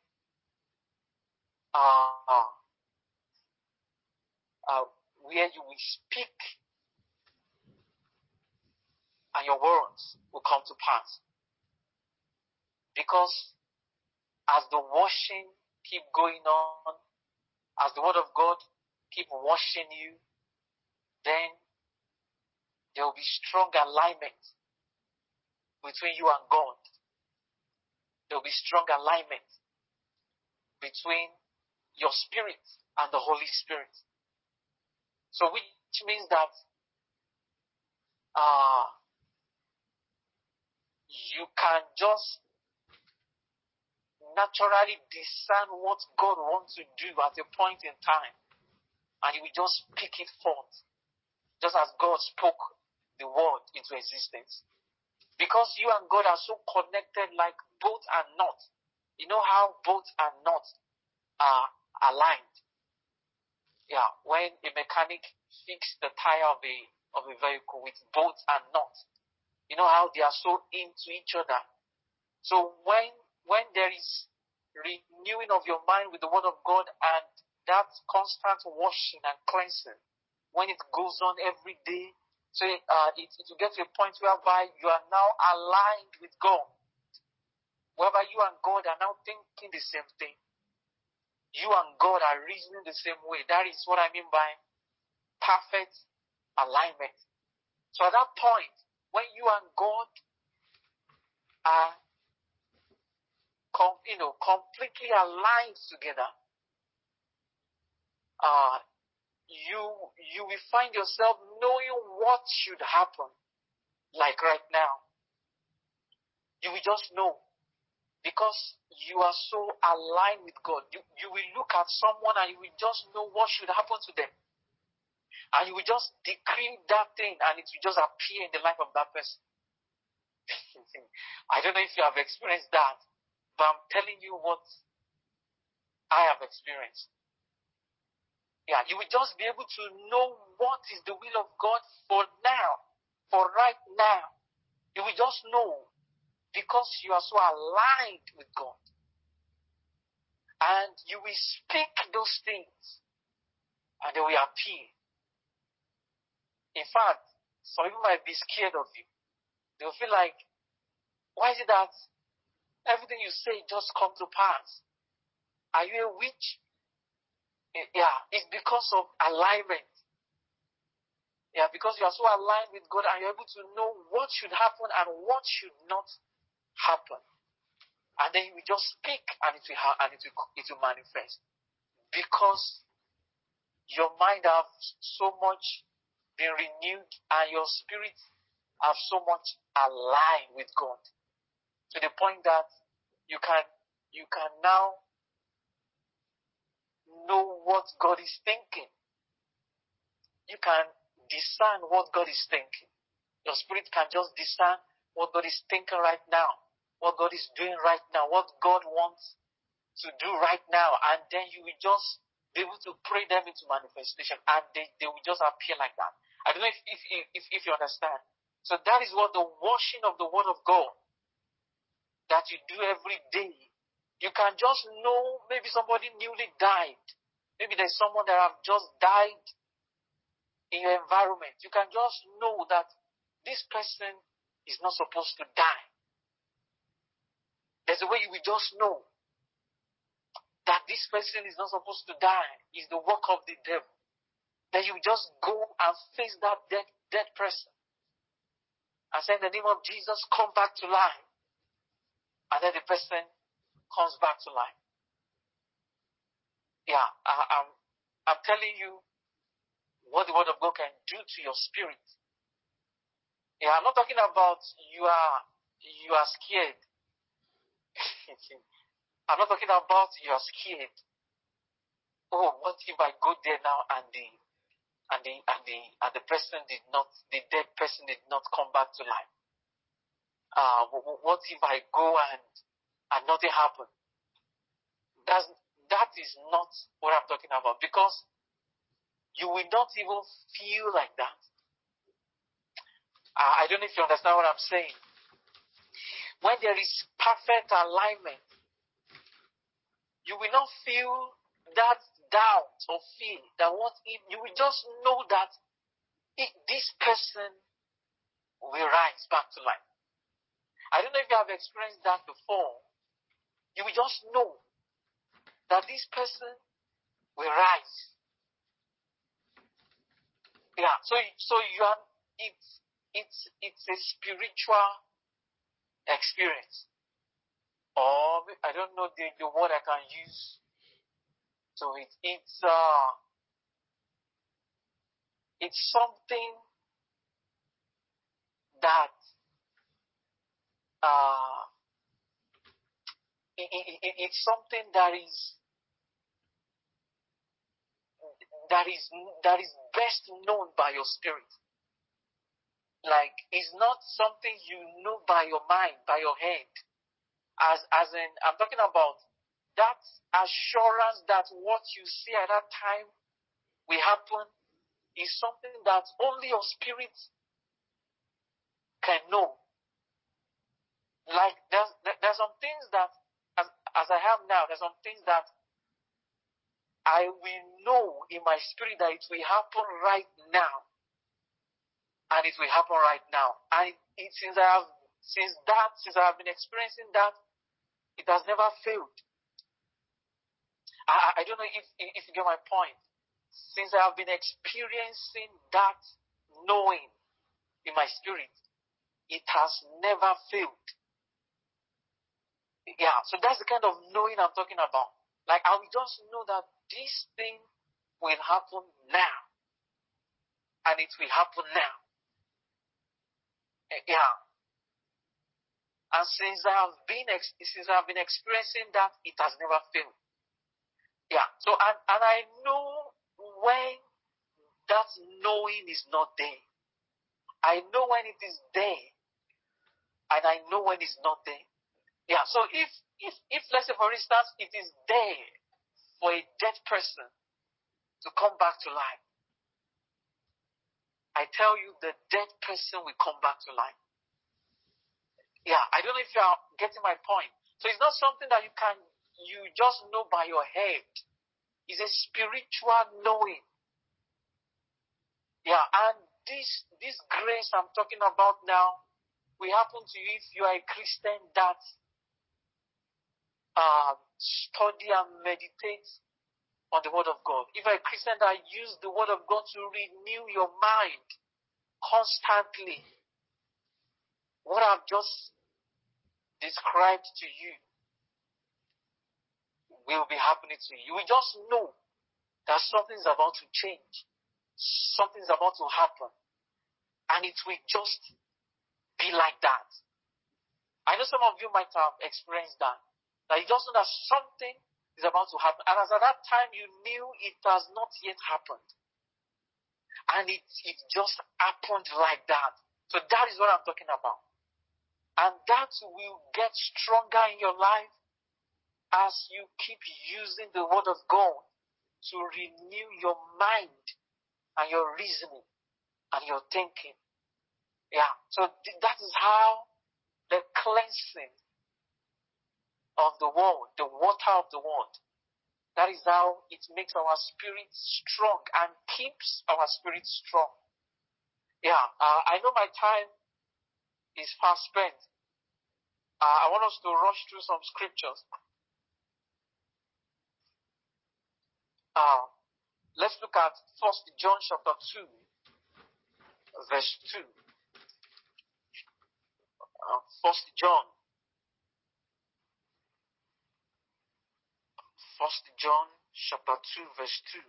uh, uh, where you will speak and your words will come to pass. Because as the washing keep going on, as the word of God keep washing you, then there will be strong alignment between you and God. There will be strong alignment between your spirit and the Holy Spirit. So which means that uh, you can just naturally discern what God wants to do at a point in time, and you will just speak it forth, just as God spoke the word into existence. Because you and God are so connected like both and not. You know how both and not are aligned. Yeah, when a mechanic fixes the tire of a of a vehicle with both and not, you know how they are so into each other. So when when there is renewing of your mind with the word of God and that constant washing and cleansing, when it goes on every day, so uh, it, it will get to a point whereby you are now aligned with God, whereby you and God are now thinking the same thing. You and God are reasoning the same way. That is what I mean by perfect alignment. So at that point, when you and God are com- you know, completely aligned together, uh, you you will find yourself knowing what should happen. Like right now, you will just know, because you are so aligned with God. You, you will look at someone and you will just know what should happen to them. And you will just decree that thing and it will just appear in the life of that person. I don't know if you have experienced that, but I'm telling you what I have experienced. Yeah, you will just be able to know what is the will of God for now, for right now. You will just know, because you are so aligned with God. And you will speak those things, and they will appear. In fact, some people might be scared of you. They'll feel like, why is it that everything you say just come to pass? Are you a witch? Yeah, it's because of alignment. Yeah, because you are so aligned with God and you're able to know what should happen and what should not happen. And then you will just speak and it will, ha- and it will, it will manifest. Because your mind have so much been renewed and your spirit have so much aligned with God. To the point that you can, you can now know what God is thinking. You can discern what God is thinking. Your spirit can just discern what God is thinking right now, what God is doing right now, what God wants to do right now, and then you will just be able to pray them into manifestation, and they, they will just appear like that. I don't know if, if, if, if you understand. So that is what the washing of the Word of God that you do every day. You can just know maybe somebody newly died. Maybe there's someone that have just died in your environment. You can just know that this person is not supposed to die. There's a way you will just know that this person is not supposed to die. It's the work of the devil. Then you just go and face that dead, dead person and say, in the name of Jesus, come back to life. And then the person comes back to life. Yeah, I, I'm, I'm telling you what the Word of God can do to your spirit. Yeah, I'm not talking about you are you are scared. I'm not talking about you are scared. Oh, what if I go there now and the and the and the and the person did not the dead person did not come back to life? Uh, what if I go and and nothing happened? That's that is not what I'm talking about, because you will not even feel like that. Uh, I don't know if you understand what I'm saying. When there is perfect alignment, you will not feel that doubt or fear that what if, you will just know that if this person will rise back to life. I don't know if you have experienced that before. You will just know that this person will rise. Yeah, so so you are it's it's it's a spiritual experience. Or I don't know the, the word I can use. So it, it's uh it's something that uh it, it, it, it's something that is that is that is best known by your spirit. Like, it's not something you know by your mind, by your head. As as in, I'm talking about that assurance that what you see at that time will happen is something that only your spirit can know. Like, there's there's some things that, as as I have now, there's some things that I will know in my spirit that it will happen right now. And it will happen right now. And it, since I have, since that, since I have been experiencing that, it has never failed. I, I don't know if, if you get my point. Since I have been experiencing that knowing in my spirit, it has never failed. Yeah, so that's the kind of knowing I'm talking about. Like, I will just know that this thing will happen now. And it will happen now. Yeah. And since I have been ex- since I have been experiencing that, it has never failed. Yeah. So and, and I know when that knowing is not there. I know when it is there, and I know when it's not there. Yeah. So if if if let's say for instance it is there for a dead person to come back to life, I tell you the dead person will come back to life. Yeah, I don't know if you are getting my point. So it's not something that you can, you just know by your head. It's a spiritual knowing. Yeah, and this, this grace I'm talking about now will happen to you if you are a Christian that uh, study and meditate on the Word of God. If you are a Christian that use the Word of God to renew your mind constantly, what I've just described to you will be happening to you. You will just know that something's about to change. Something's about to happen. And it will just be like that. I know some of you might have experienced that. That you just know that something is about to happen. And as at that time you knew it has not yet happened. And it, it just happened like that. So that is what I'm talking about. And that will get stronger in your life as you keep using the Word of God to renew your mind and your reasoning and your thinking. Yeah, so th- that is how the cleansing of the Word, the water of the Word, that is how it makes our spirit strong and keeps our spirit strong. Yeah, uh, I know my time is fast spent. Uh, I want us to rush through some scriptures. Uh, let's look at First John chapter two, verse two. Uh, First John, First John chapter two, verse two.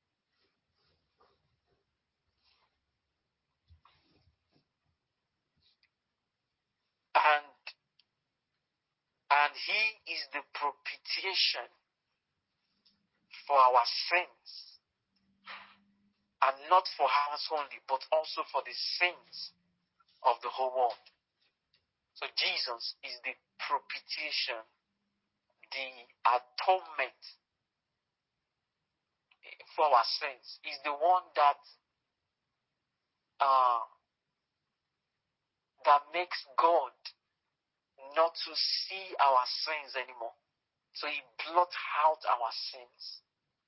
And and he is the propitiation for our sins, and not for ours only, but also for the sins of the whole world. So Jesus is the propitiation, the atonement for our sins. Is the one that uh, that makes God not to see our sins anymore. So he blots out our sins.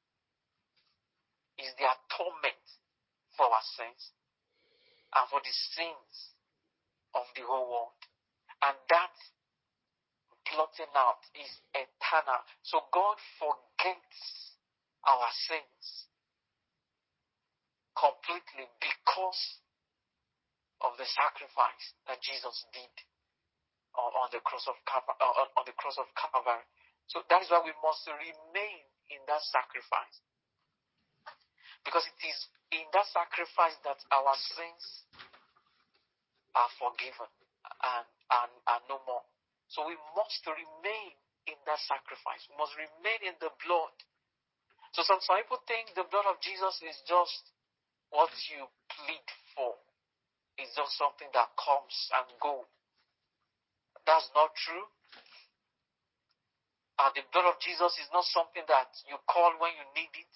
Is the atonement for our sins and for the sins of the whole world. And that blotting out is eternal. So God forgets our sins completely because of the sacrifice that Jesus did on, on the cross of Calvary, on, on the cross of Calvary. So that is why we must remain in that sacrifice, because it is in that sacrifice that our sins are forgiven and, and, and no more. So we must remain in that sacrifice. We must remain in the blood. So some, some people think the blood of Jesus is just what you plead for. It's just something that comes and goes. That's not true. And the blood of Jesus is not something that you call when you need it.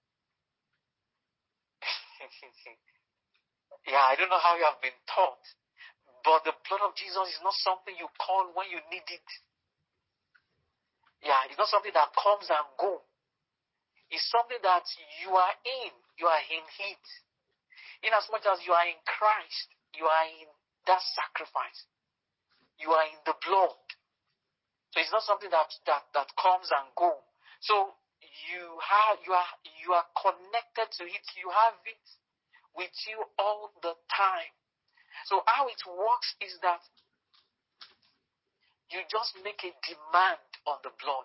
Yeah, I don't know how you have been taught, but the blood of Jesus is not something you call when you need it. Yeah, it's not something that comes and goes. It's something that you are in. You are in it. In as much as you are in Christ, you are in that sacrifice. You are in the blood. So it's not something that that, that comes and goes. So you have you are you are connected to it. You have it with you all the time. So how it works is that you just make a demand on the blood.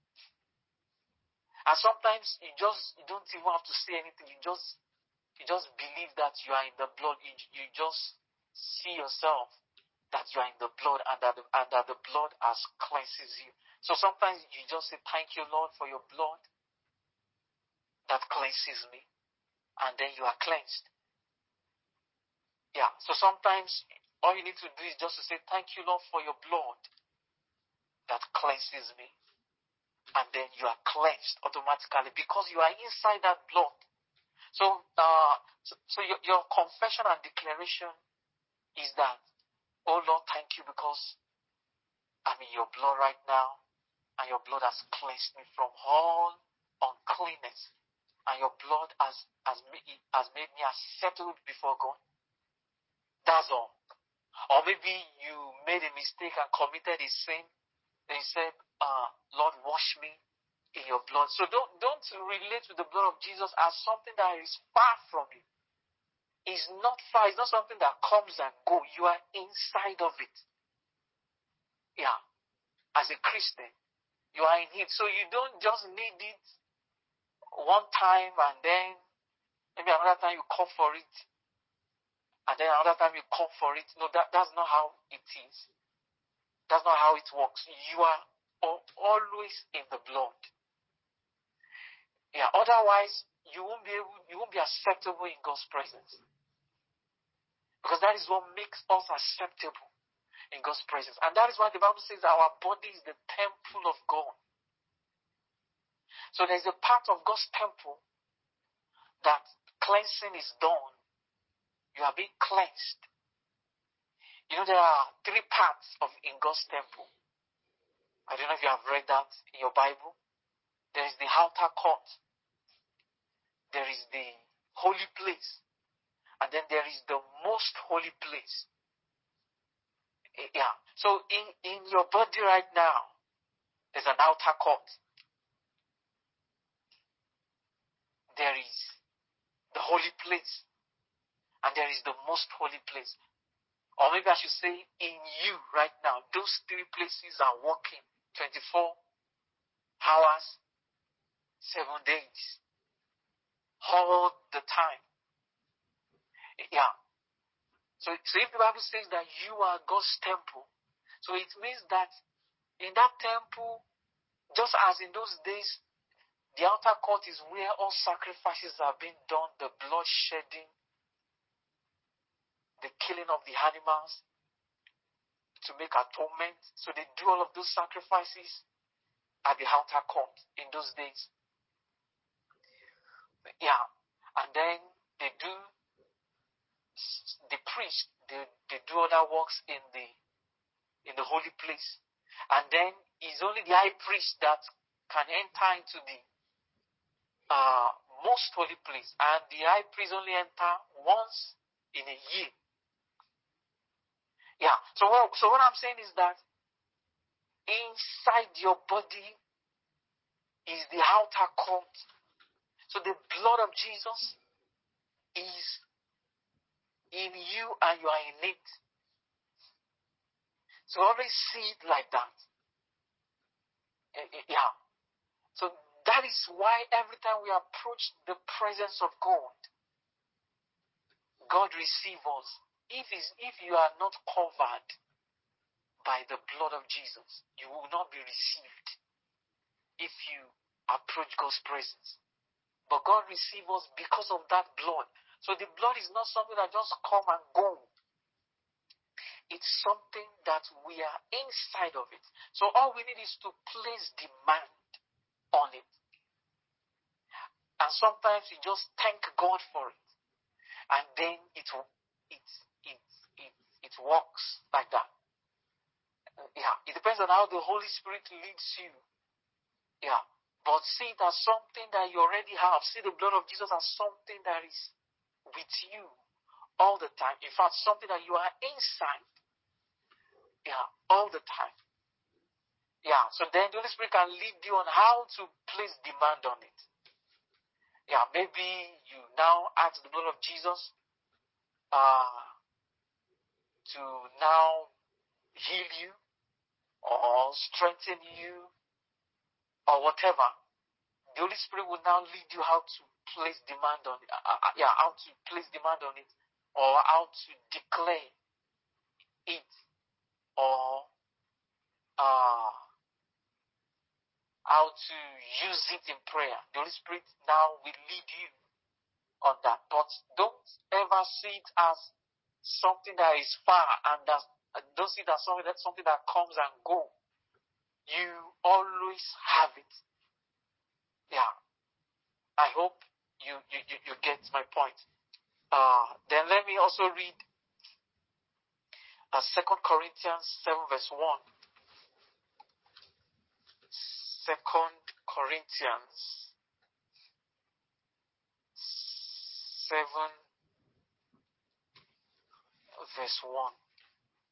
And sometimes you just you don't even have to say anything. You just you just believe that you are in the blood. You, you just see yourself that you are in the blood, and that the, and that the blood has cleanses you. So sometimes you just say, "Thank you, Lord, for your blood that cleanses me," and then you are cleansed. Yeah. So sometimes all you need to do is just to say, "Thank you, Lord, for your blood that cleanses me," and then you are cleansed automatically because you are inside that blood. So, uh, so, so your, your confession and declaration is that, "Oh Lord, thank you because I'm in your blood right now, and your blood has cleansed me from all uncleanness, and your blood has has made, has made me as settled before God." That's all. Or maybe you made a mistake and committed a sin. Then you said, uh, Lord, wash me in your blood. So don't, don't relate with the blood of Jesus as something that is far from you. It's not far. It's not something that comes and goes. You are inside of it. Yeah. As a Christian, you are in it. So you don't just need it one time and then maybe another time you come for it. And then another time you come for it. No, that, that's not how it is. That's not how it works. You are always in the blood. Yeah, otherwise you won't be able, you won't be acceptable in God's presence. Because that is what makes us acceptable in God's presence. And that is why the Bible says that our body is the temple of God. So there's a part of God's temple that cleansing is done. You are being cleansed. You know, there are three parts of in God's temple. I don't know if you have read that in your Bible. There is the outer court. There is the holy place. And then there is the most holy place. Yeah. So in, in your body right now, there's an outer court. There is the holy place. And there is the most holy place. Or maybe I should say, in you right now, those three places are working twenty-four hours, seven days, all the time. Yeah. So, so if the Bible says that you are God's temple, so it means that in that temple, just as in those days, the outer court is where all sacrifices are being done, the blood shedding, the killing of the animals to make atonement. So they do all of those sacrifices at the outer court in those days. Yeah. And then they do, the priest, they, they do other works in the in the holy place. And then it's only the high priest that can enter into the uh, most holy place. And the high priest only enter once in a year. Yeah. So what, so what I'm saying is that inside your body is the outer court. So the blood of Jesus is in you and you are in it. So always see it like that. Yeah. So that is why every time we approach the presence of God, God receives us. If, if you are not covered by the blood of Jesus, you will not be received if you approach God's presence. But God receives us because of that blood. So the blood is not something that just come and go. It's something that we are inside of it. So all we need is to place demand on it. And sometimes we just thank God for it. And then it it it it, it works like that. Yeah. It depends on how the Holy Spirit leads you. Yeah. But see it as something that you already have. See the blood of Jesus as something that is with you all the time. In fact, something that you are inside. Yeah, all the time. Yeah, so then the Holy Spirit can lead you on how to place demand on it. Yeah, maybe you now ask the blood of Jesus uh, to now heal you or strengthen you or whatever. The Holy Spirit will now lead you how to place demand on it. Uh, uh, yeah, how to place demand on it or how to declare it or uh, how to use it in prayer. The Holy Spirit now will lead you on that. But don't ever see it as something that is far and that, don't see it as something that, something that comes and goes. You always have it. Yeah. I hope you, you, you, you get my point. Uh, then let me also read uh, Second Corinthians seven verse one. Second Corinthians seven verse one.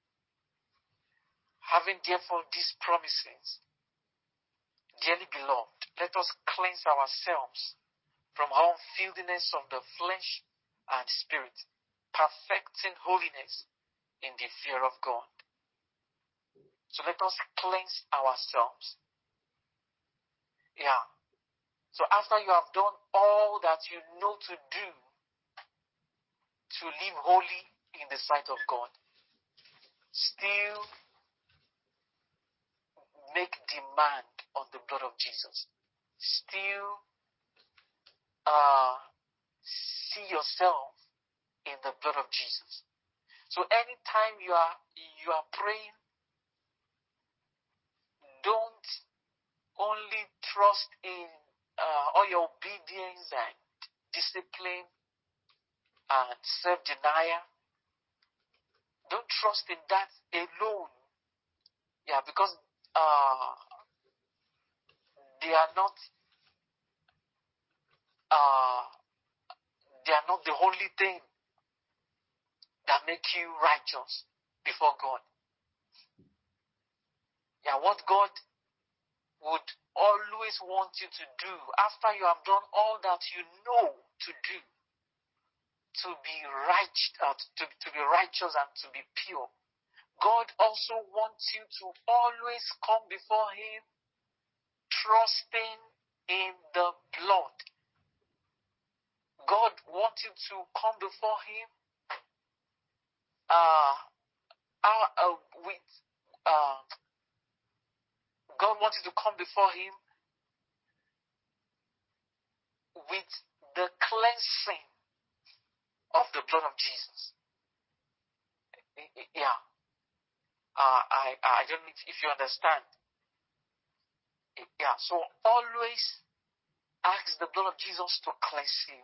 Having therefore these promises, dearly beloved, let us cleanse ourselves from all filthiness of the flesh and spirit, perfecting holiness in the fear of God. So let us cleanse ourselves. Yeah. So after you have done all that you know to do to live holy in the sight of God, still make demand on the blood of Jesus. Still uh, see yourself in the blood of Jesus. So anytime you are you are praying, don't only trust in uh, all your obedience and discipline and self-denial. Don't trust in that alone. Yeah, because uh, they are not uh, they are not the only thing that make you righteous before God. Yeah, what God would always want you to do after you have done all that you know to do to be right, uh, to, to be righteous and to be pure, God also wants you to always come before Him trusting in the blood. God wants you to come before Him uh, uh, uh, with uh, God wants you to come before Him with the cleansing of the blood of Jesus. Yeah, uh, I I don't know if you understand. Yeah, so always ask the blood of Jesus to cleanse you,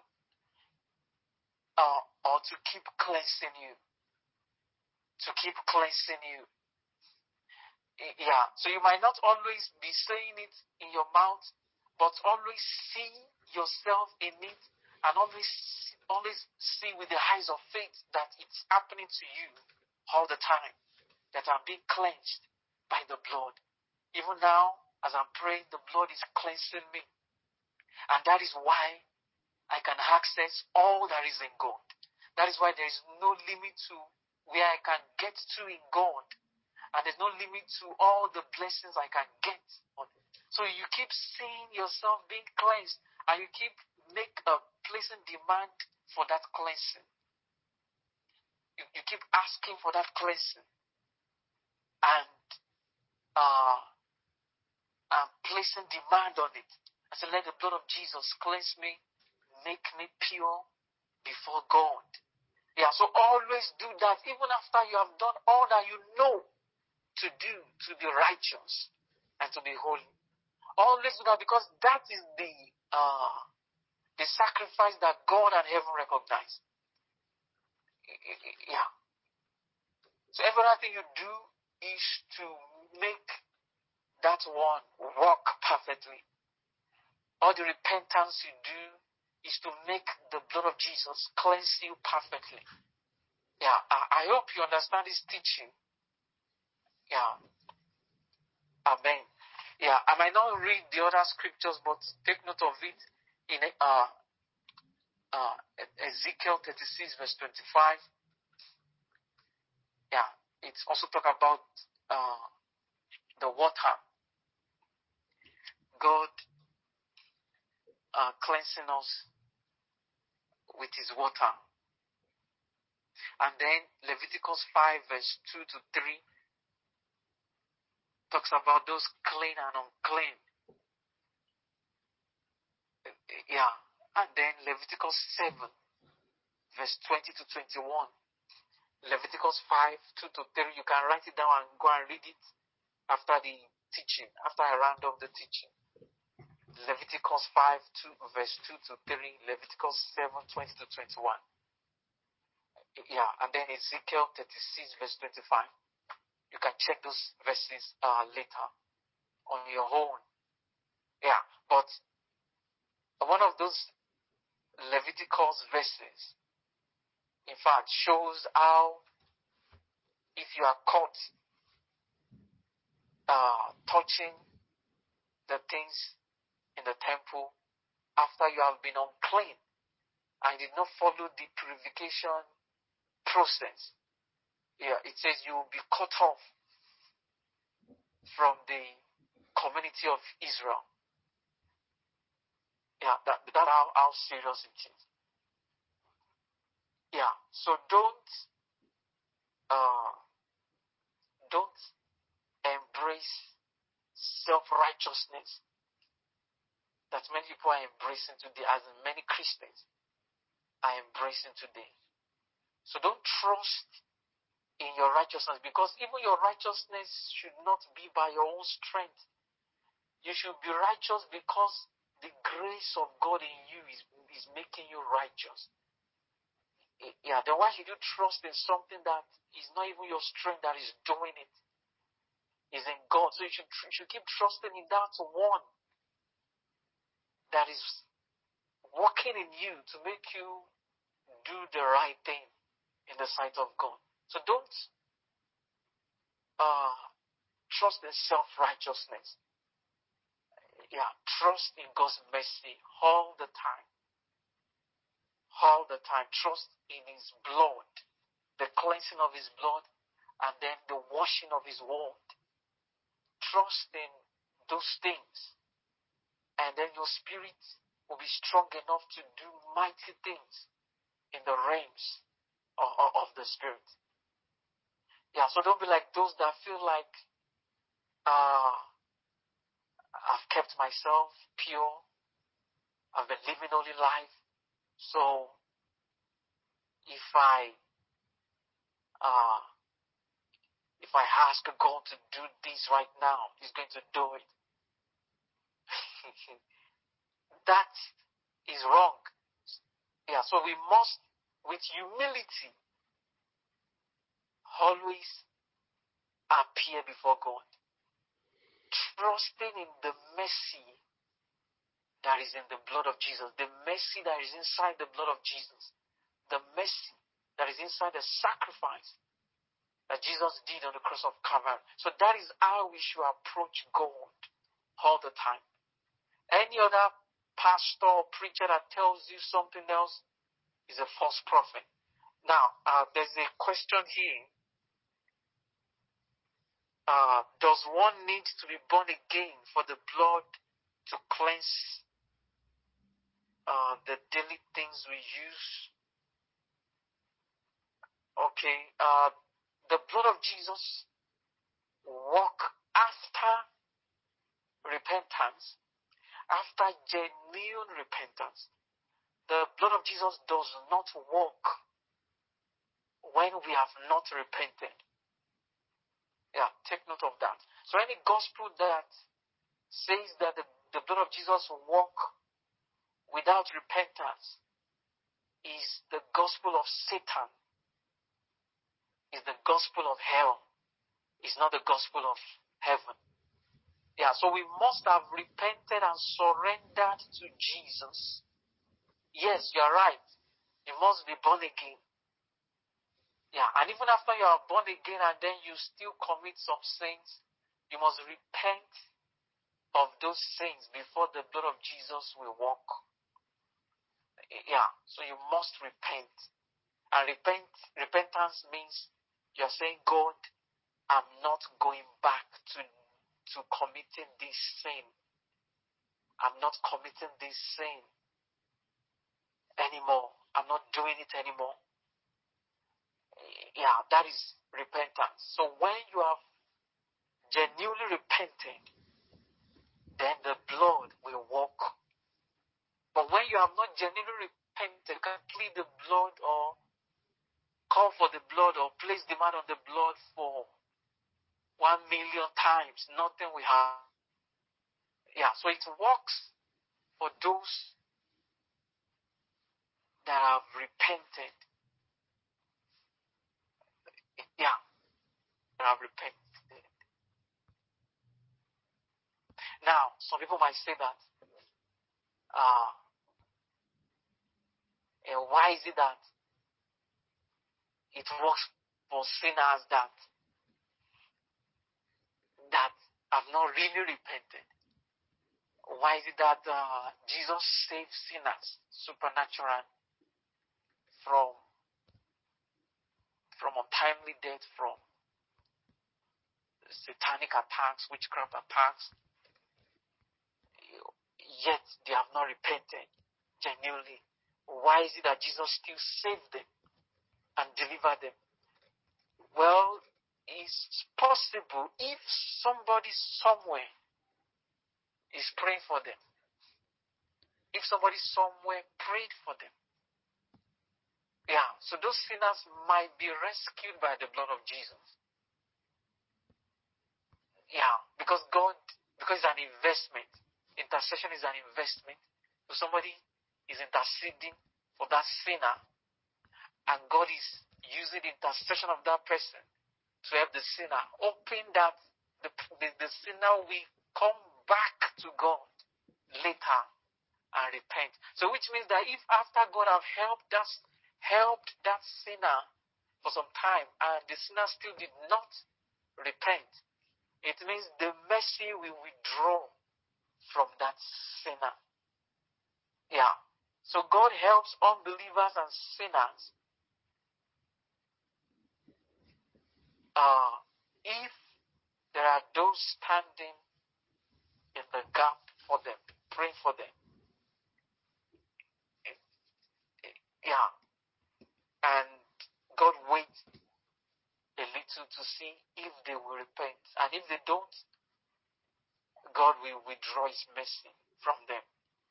uh, or to keep cleansing you, to keep cleansing you. Yeah, so you might not always be saying it in your mouth, but always see yourself in it, and always, always see with the eyes of faith that it's happening to you all the time, that I'm being cleansed by the blood. Even now, as I'm praying, the blood is cleansing me, and that is why I can access all that is in God. That is why there is no limit to where I can get to in God. And there's no limit to all the blessings I can get. So you keep seeing yourself being cleansed, and you keep make a placing demand for that cleansing. You, you keep asking for that cleansing, and uh, and placing demand on it. I said, let the blood of Jesus cleanse me, make me pure before God. Yeah, so always do that, even after you have done all that you know to do to be righteous and to be holy. Always do that, because that is the uh, the sacrifice that God and heaven recognize. Yeah. So everything you do is to make that one work perfectly. All the repentance you do is to make the blood of Jesus cleanse you perfectly. Yeah, I, I hope you understand this teaching. Yeah. Amen. Yeah, I might not read the other scriptures, but take note of it in uh, uh, Ezekiel thirty-six, verse twenty-five. Yeah, it's also talk about uh, the water. God uh, cleansing us with His water. And then Leviticus five, verse two to three talks about those clean and unclean. Yeah, and then Leviticus seven, verse twenty to twenty-one. Leviticus five, two to three. You can write it down and go and read it after the teaching, after I round up the teaching. Leviticus five, two, verse two to three. Leviticus seven, twenty to twenty-one. Yeah, and then Ezekiel thirty-six, verse twenty-five. You can check those verses uh, later on your own. Yeah, but one of those Leviticus verses, in fact, shows how if you are caught uh, touching the things in the temple after you have been unclean and did not follow the purification process, yeah, it says you will be cut off from the community of Israel. Yeah, that, that's how, how serious it is. Yeah, so don't uh, don't embrace self-righteousness that many people are embracing today, as many Christians are embracing today. So don't trust in your righteousness, because even your righteousness should not be by your own strength. You should be righteous because the grace of God in you is, is making you righteous. Yeah, then why should you trust in something that is not even your strength that is doing it? It's in God. So you should, you should keep trusting in that one that is working in you to make you do the right thing in the sight of God. So don't uh, trust in self-righteousness. Yeah, trust in God's mercy all the time. All the time. Trust in His blood, the cleansing of His blood, and then the washing of His word. Trust in those things, and then your spirit will be strong enough to do mighty things in the realms of, of, of the spirit. Yeah, so don't be like those that feel like uh, I've kept myself pure, I've been living holy life, so if I uh, if I ask God to do this right now, He's going to do it. That is wrong. Yeah, so we must, with humility, always appear before God, trusting in the mercy that is in the blood of Jesus, the mercy that is inside the blood of Jesus, the mercy that is inside the sacrifice that Jesus did on the cross of Calvary. So that is how we should approach God all the time. Any other pastor or preacher that tells you something else is a false prophet. Now, uh, there's a question here. Uh, does one need to be born again for the blood to cleanse uh, the daily things we use? Okay, uh, the blood of Jesus work after repentance, after genuine repentance. The blood of Jesus does not work when we have not repented. Yeah, take note of that. So any gospel that says that the, the blood of Jesus will work without repentance is the gospel of Satan, is the gospel of hell, is not the gospel of heaven. Yeah, so we must have repented and surrendered to Jesus. Yes, you're right. You must be born again. Yeah, and even after you are born again and then you still commit some sins, you must repent of those sins before the blood of Jesus will work. Yeah, so you must repent. And repent, repentance means you're saying, God, I'm not going back to, to committing this sin. I'm not committing this sin anymore. I'm not doing it anymore. Yeah, that is repentance. So when you have genuinely repented, then the blood will work. But when you have not genuinely repented, you can plead the blood or call for the blood or place demand on the blood for one million times. Nothing will happen. Yeah, so it works for those that have repented. Yeah, that have repented. Now, some people might say that, uh, and why is it that it works for sinners that that have not really repented. Why is it that uh, Jesus saves sinners supernaturally from, from untimely death, from satanic attacks, witchcraft attacks, yet they have not repented genuinely? Why is it that Jesus still saved them and delivered them? Well, it's possible if somebody somewhere is praying for them. If somebody somewhere prayed for them. Yeah, so those sinners might be rescued by the blood of Jesus. Yeah, because God, because it's an investment. Intercession is an investment. So somebody is interceding for that sinner, and God is using the intercession of that person to help the sinner, hoping that the, the, the sinner will come back to God later and repent. So which means that if after God have helped us, helped that sinner for some time, and the sinner still did not repent, it means the mercy will withdraw from that sinner. Yeah. So God helps unbelievers and sinners uh, if there are those standing in the gap for them, praying for them. Yeah. And God waits a little to see if they will repent. And if they don't, God will withdraw his mercy from them.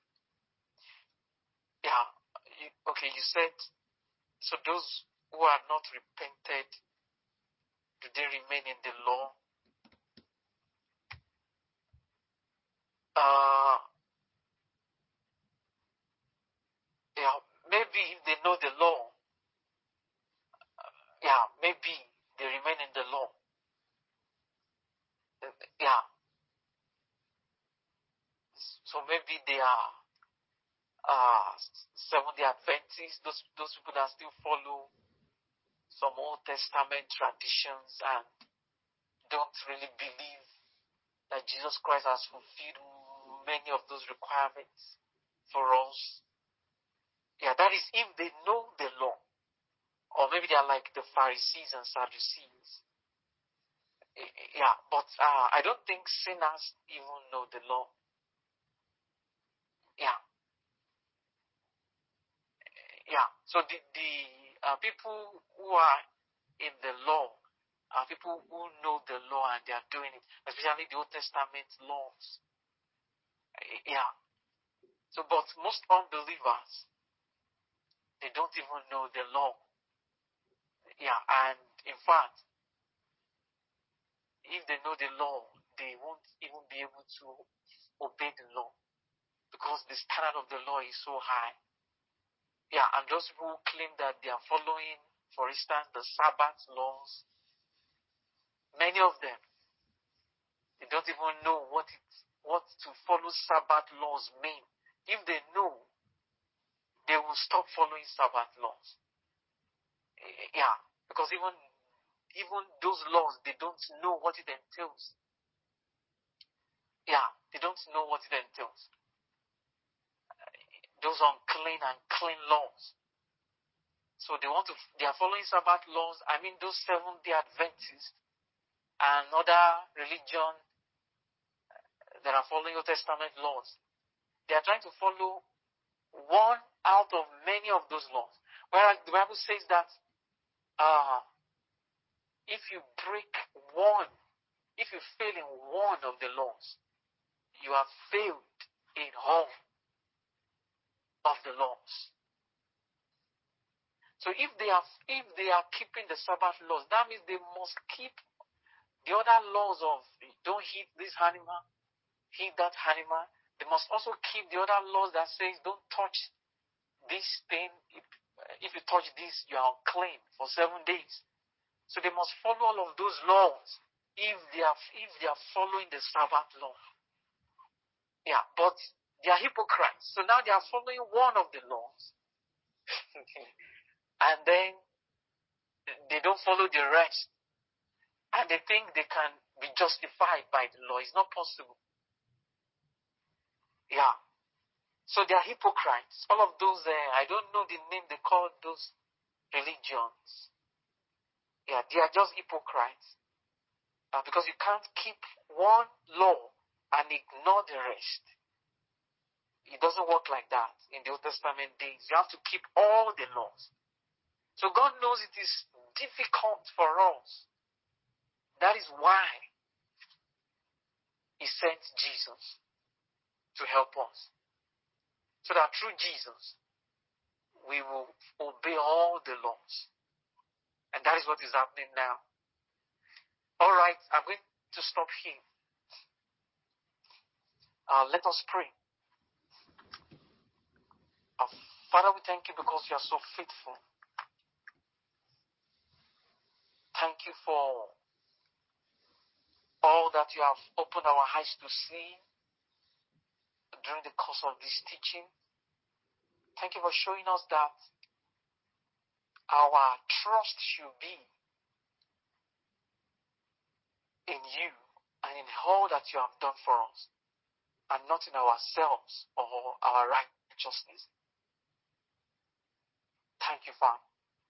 Yeah. You, okay, you said, so those who are not repented, do they remain in the law? Uh, yeah, maybe if they know the law, uh, yeah, maybe they remain in the law. Uh, yeah. So maybe they are uh, Seventh-day Adventists, those, those people that still follow some Old Testament traditions and don't really believe that Jesus Christ has fulfilled many of those requirements for us. Yeah, that is if they know the law. Or maybe they are like the Pharisees and Sadducees. Yeah, but uh, I don't think sinners even know the law. Yeah. Yeah. So the, the uh, people who are in the law are people who know the law and they are doing it, especially the Old Testament laws. Yeah. So, but most unbelievers, they don't even know the law. Yeah, and in fact, if they know the law, they won't even be able to obey the law because the standard of the law is so high. Yeah, and those people who claim that they are following, for instance, the Sabbath laws, many of them, they don't even know what it, what to follow Sabbath laws mean. If they know, they will stop following Sabbath laws. Yeah, because even even those laws, they don't know what it entails. Yeah, they don't know what it entails. Those unclean and clean laws. So they want to, they are following Sabbath laws. I mean, those Seventh-day Adventists and other religion that are following Old Testament laws. They are trying to follow one out of many of those laws. Whereas the Bible says that uh, if you break one, if you fail in one of the laws, you have failed in all of the laws. So if they are if they are keeping the Sabbath laws, that means they must keep the other laws of don't eat this animal, eat that animal. They must also keep the other laws that says don't touch this thing. If, if you touch this, you are unclean for seven days. So they must follow all of those laws if they are if they are following the Sabbath law. Yeah, but they are hypocrites. So now they are following one of the laws. And then they don't follow the rest. And they think they can be justified by the law. It's not possible. Yeah. So they are hypocrites. All of those, uh, I don't know the name they call those religions. Yeah, they are just hypocrites. Uh, because you can't keep one law and ignore the rest. It doesn't work like that in the Old Testament days. You have to keep all the laws. So God knows it is difficult for us. That is why He sent Jesus to help us. So that through Jesus, we will obey all the laws. And that is what is happening now. All right, I'm going to stop here. Uh, let us pray. Uh, Father, we thank you because you are so faithful. Thank you for all that you have opened our eyes to see during the course of this teaching. Thank you for showing us that our trust should be in you and in all that you have done for us, and not in ourselves or our righteousness. Thank you, Father.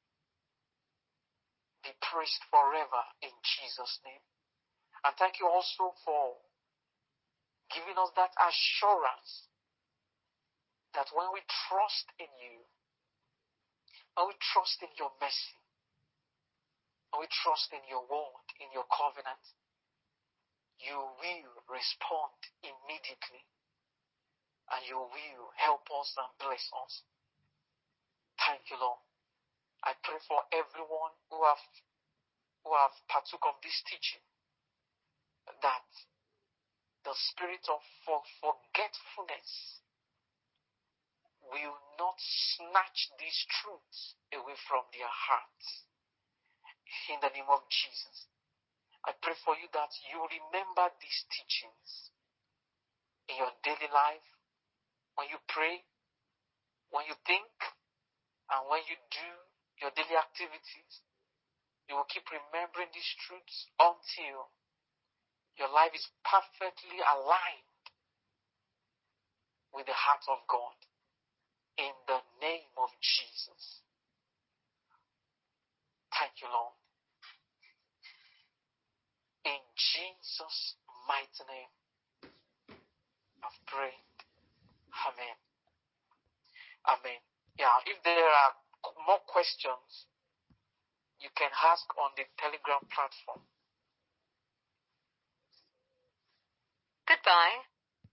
Be praised forever in Jesus' name. And thank you also for giving us that assurance that when we trust in you, when we trust in your mercy, when we trust in your word, in your covenant, you will respond immediately, and you will help us and bless us. Thank you, Lord. I pray for everyone who have who have partook of this teaching, that the spirit of for forgetfulness will not snatch these truths away from their hearts. In the name of Jesus, I pray for you that you remember these teachings in your daily life, when you pray, when you think, and when you do your daily activities. You will keep remembering these truths until your life is perfectly aligned with the heart of God. In the name of Jesus. Thank you, Lord. In Jesus' mighty name, I've prayed. Amen. Amen. Yeah, if there are more questions, you can ask on the Telegram platform.
Goodbye.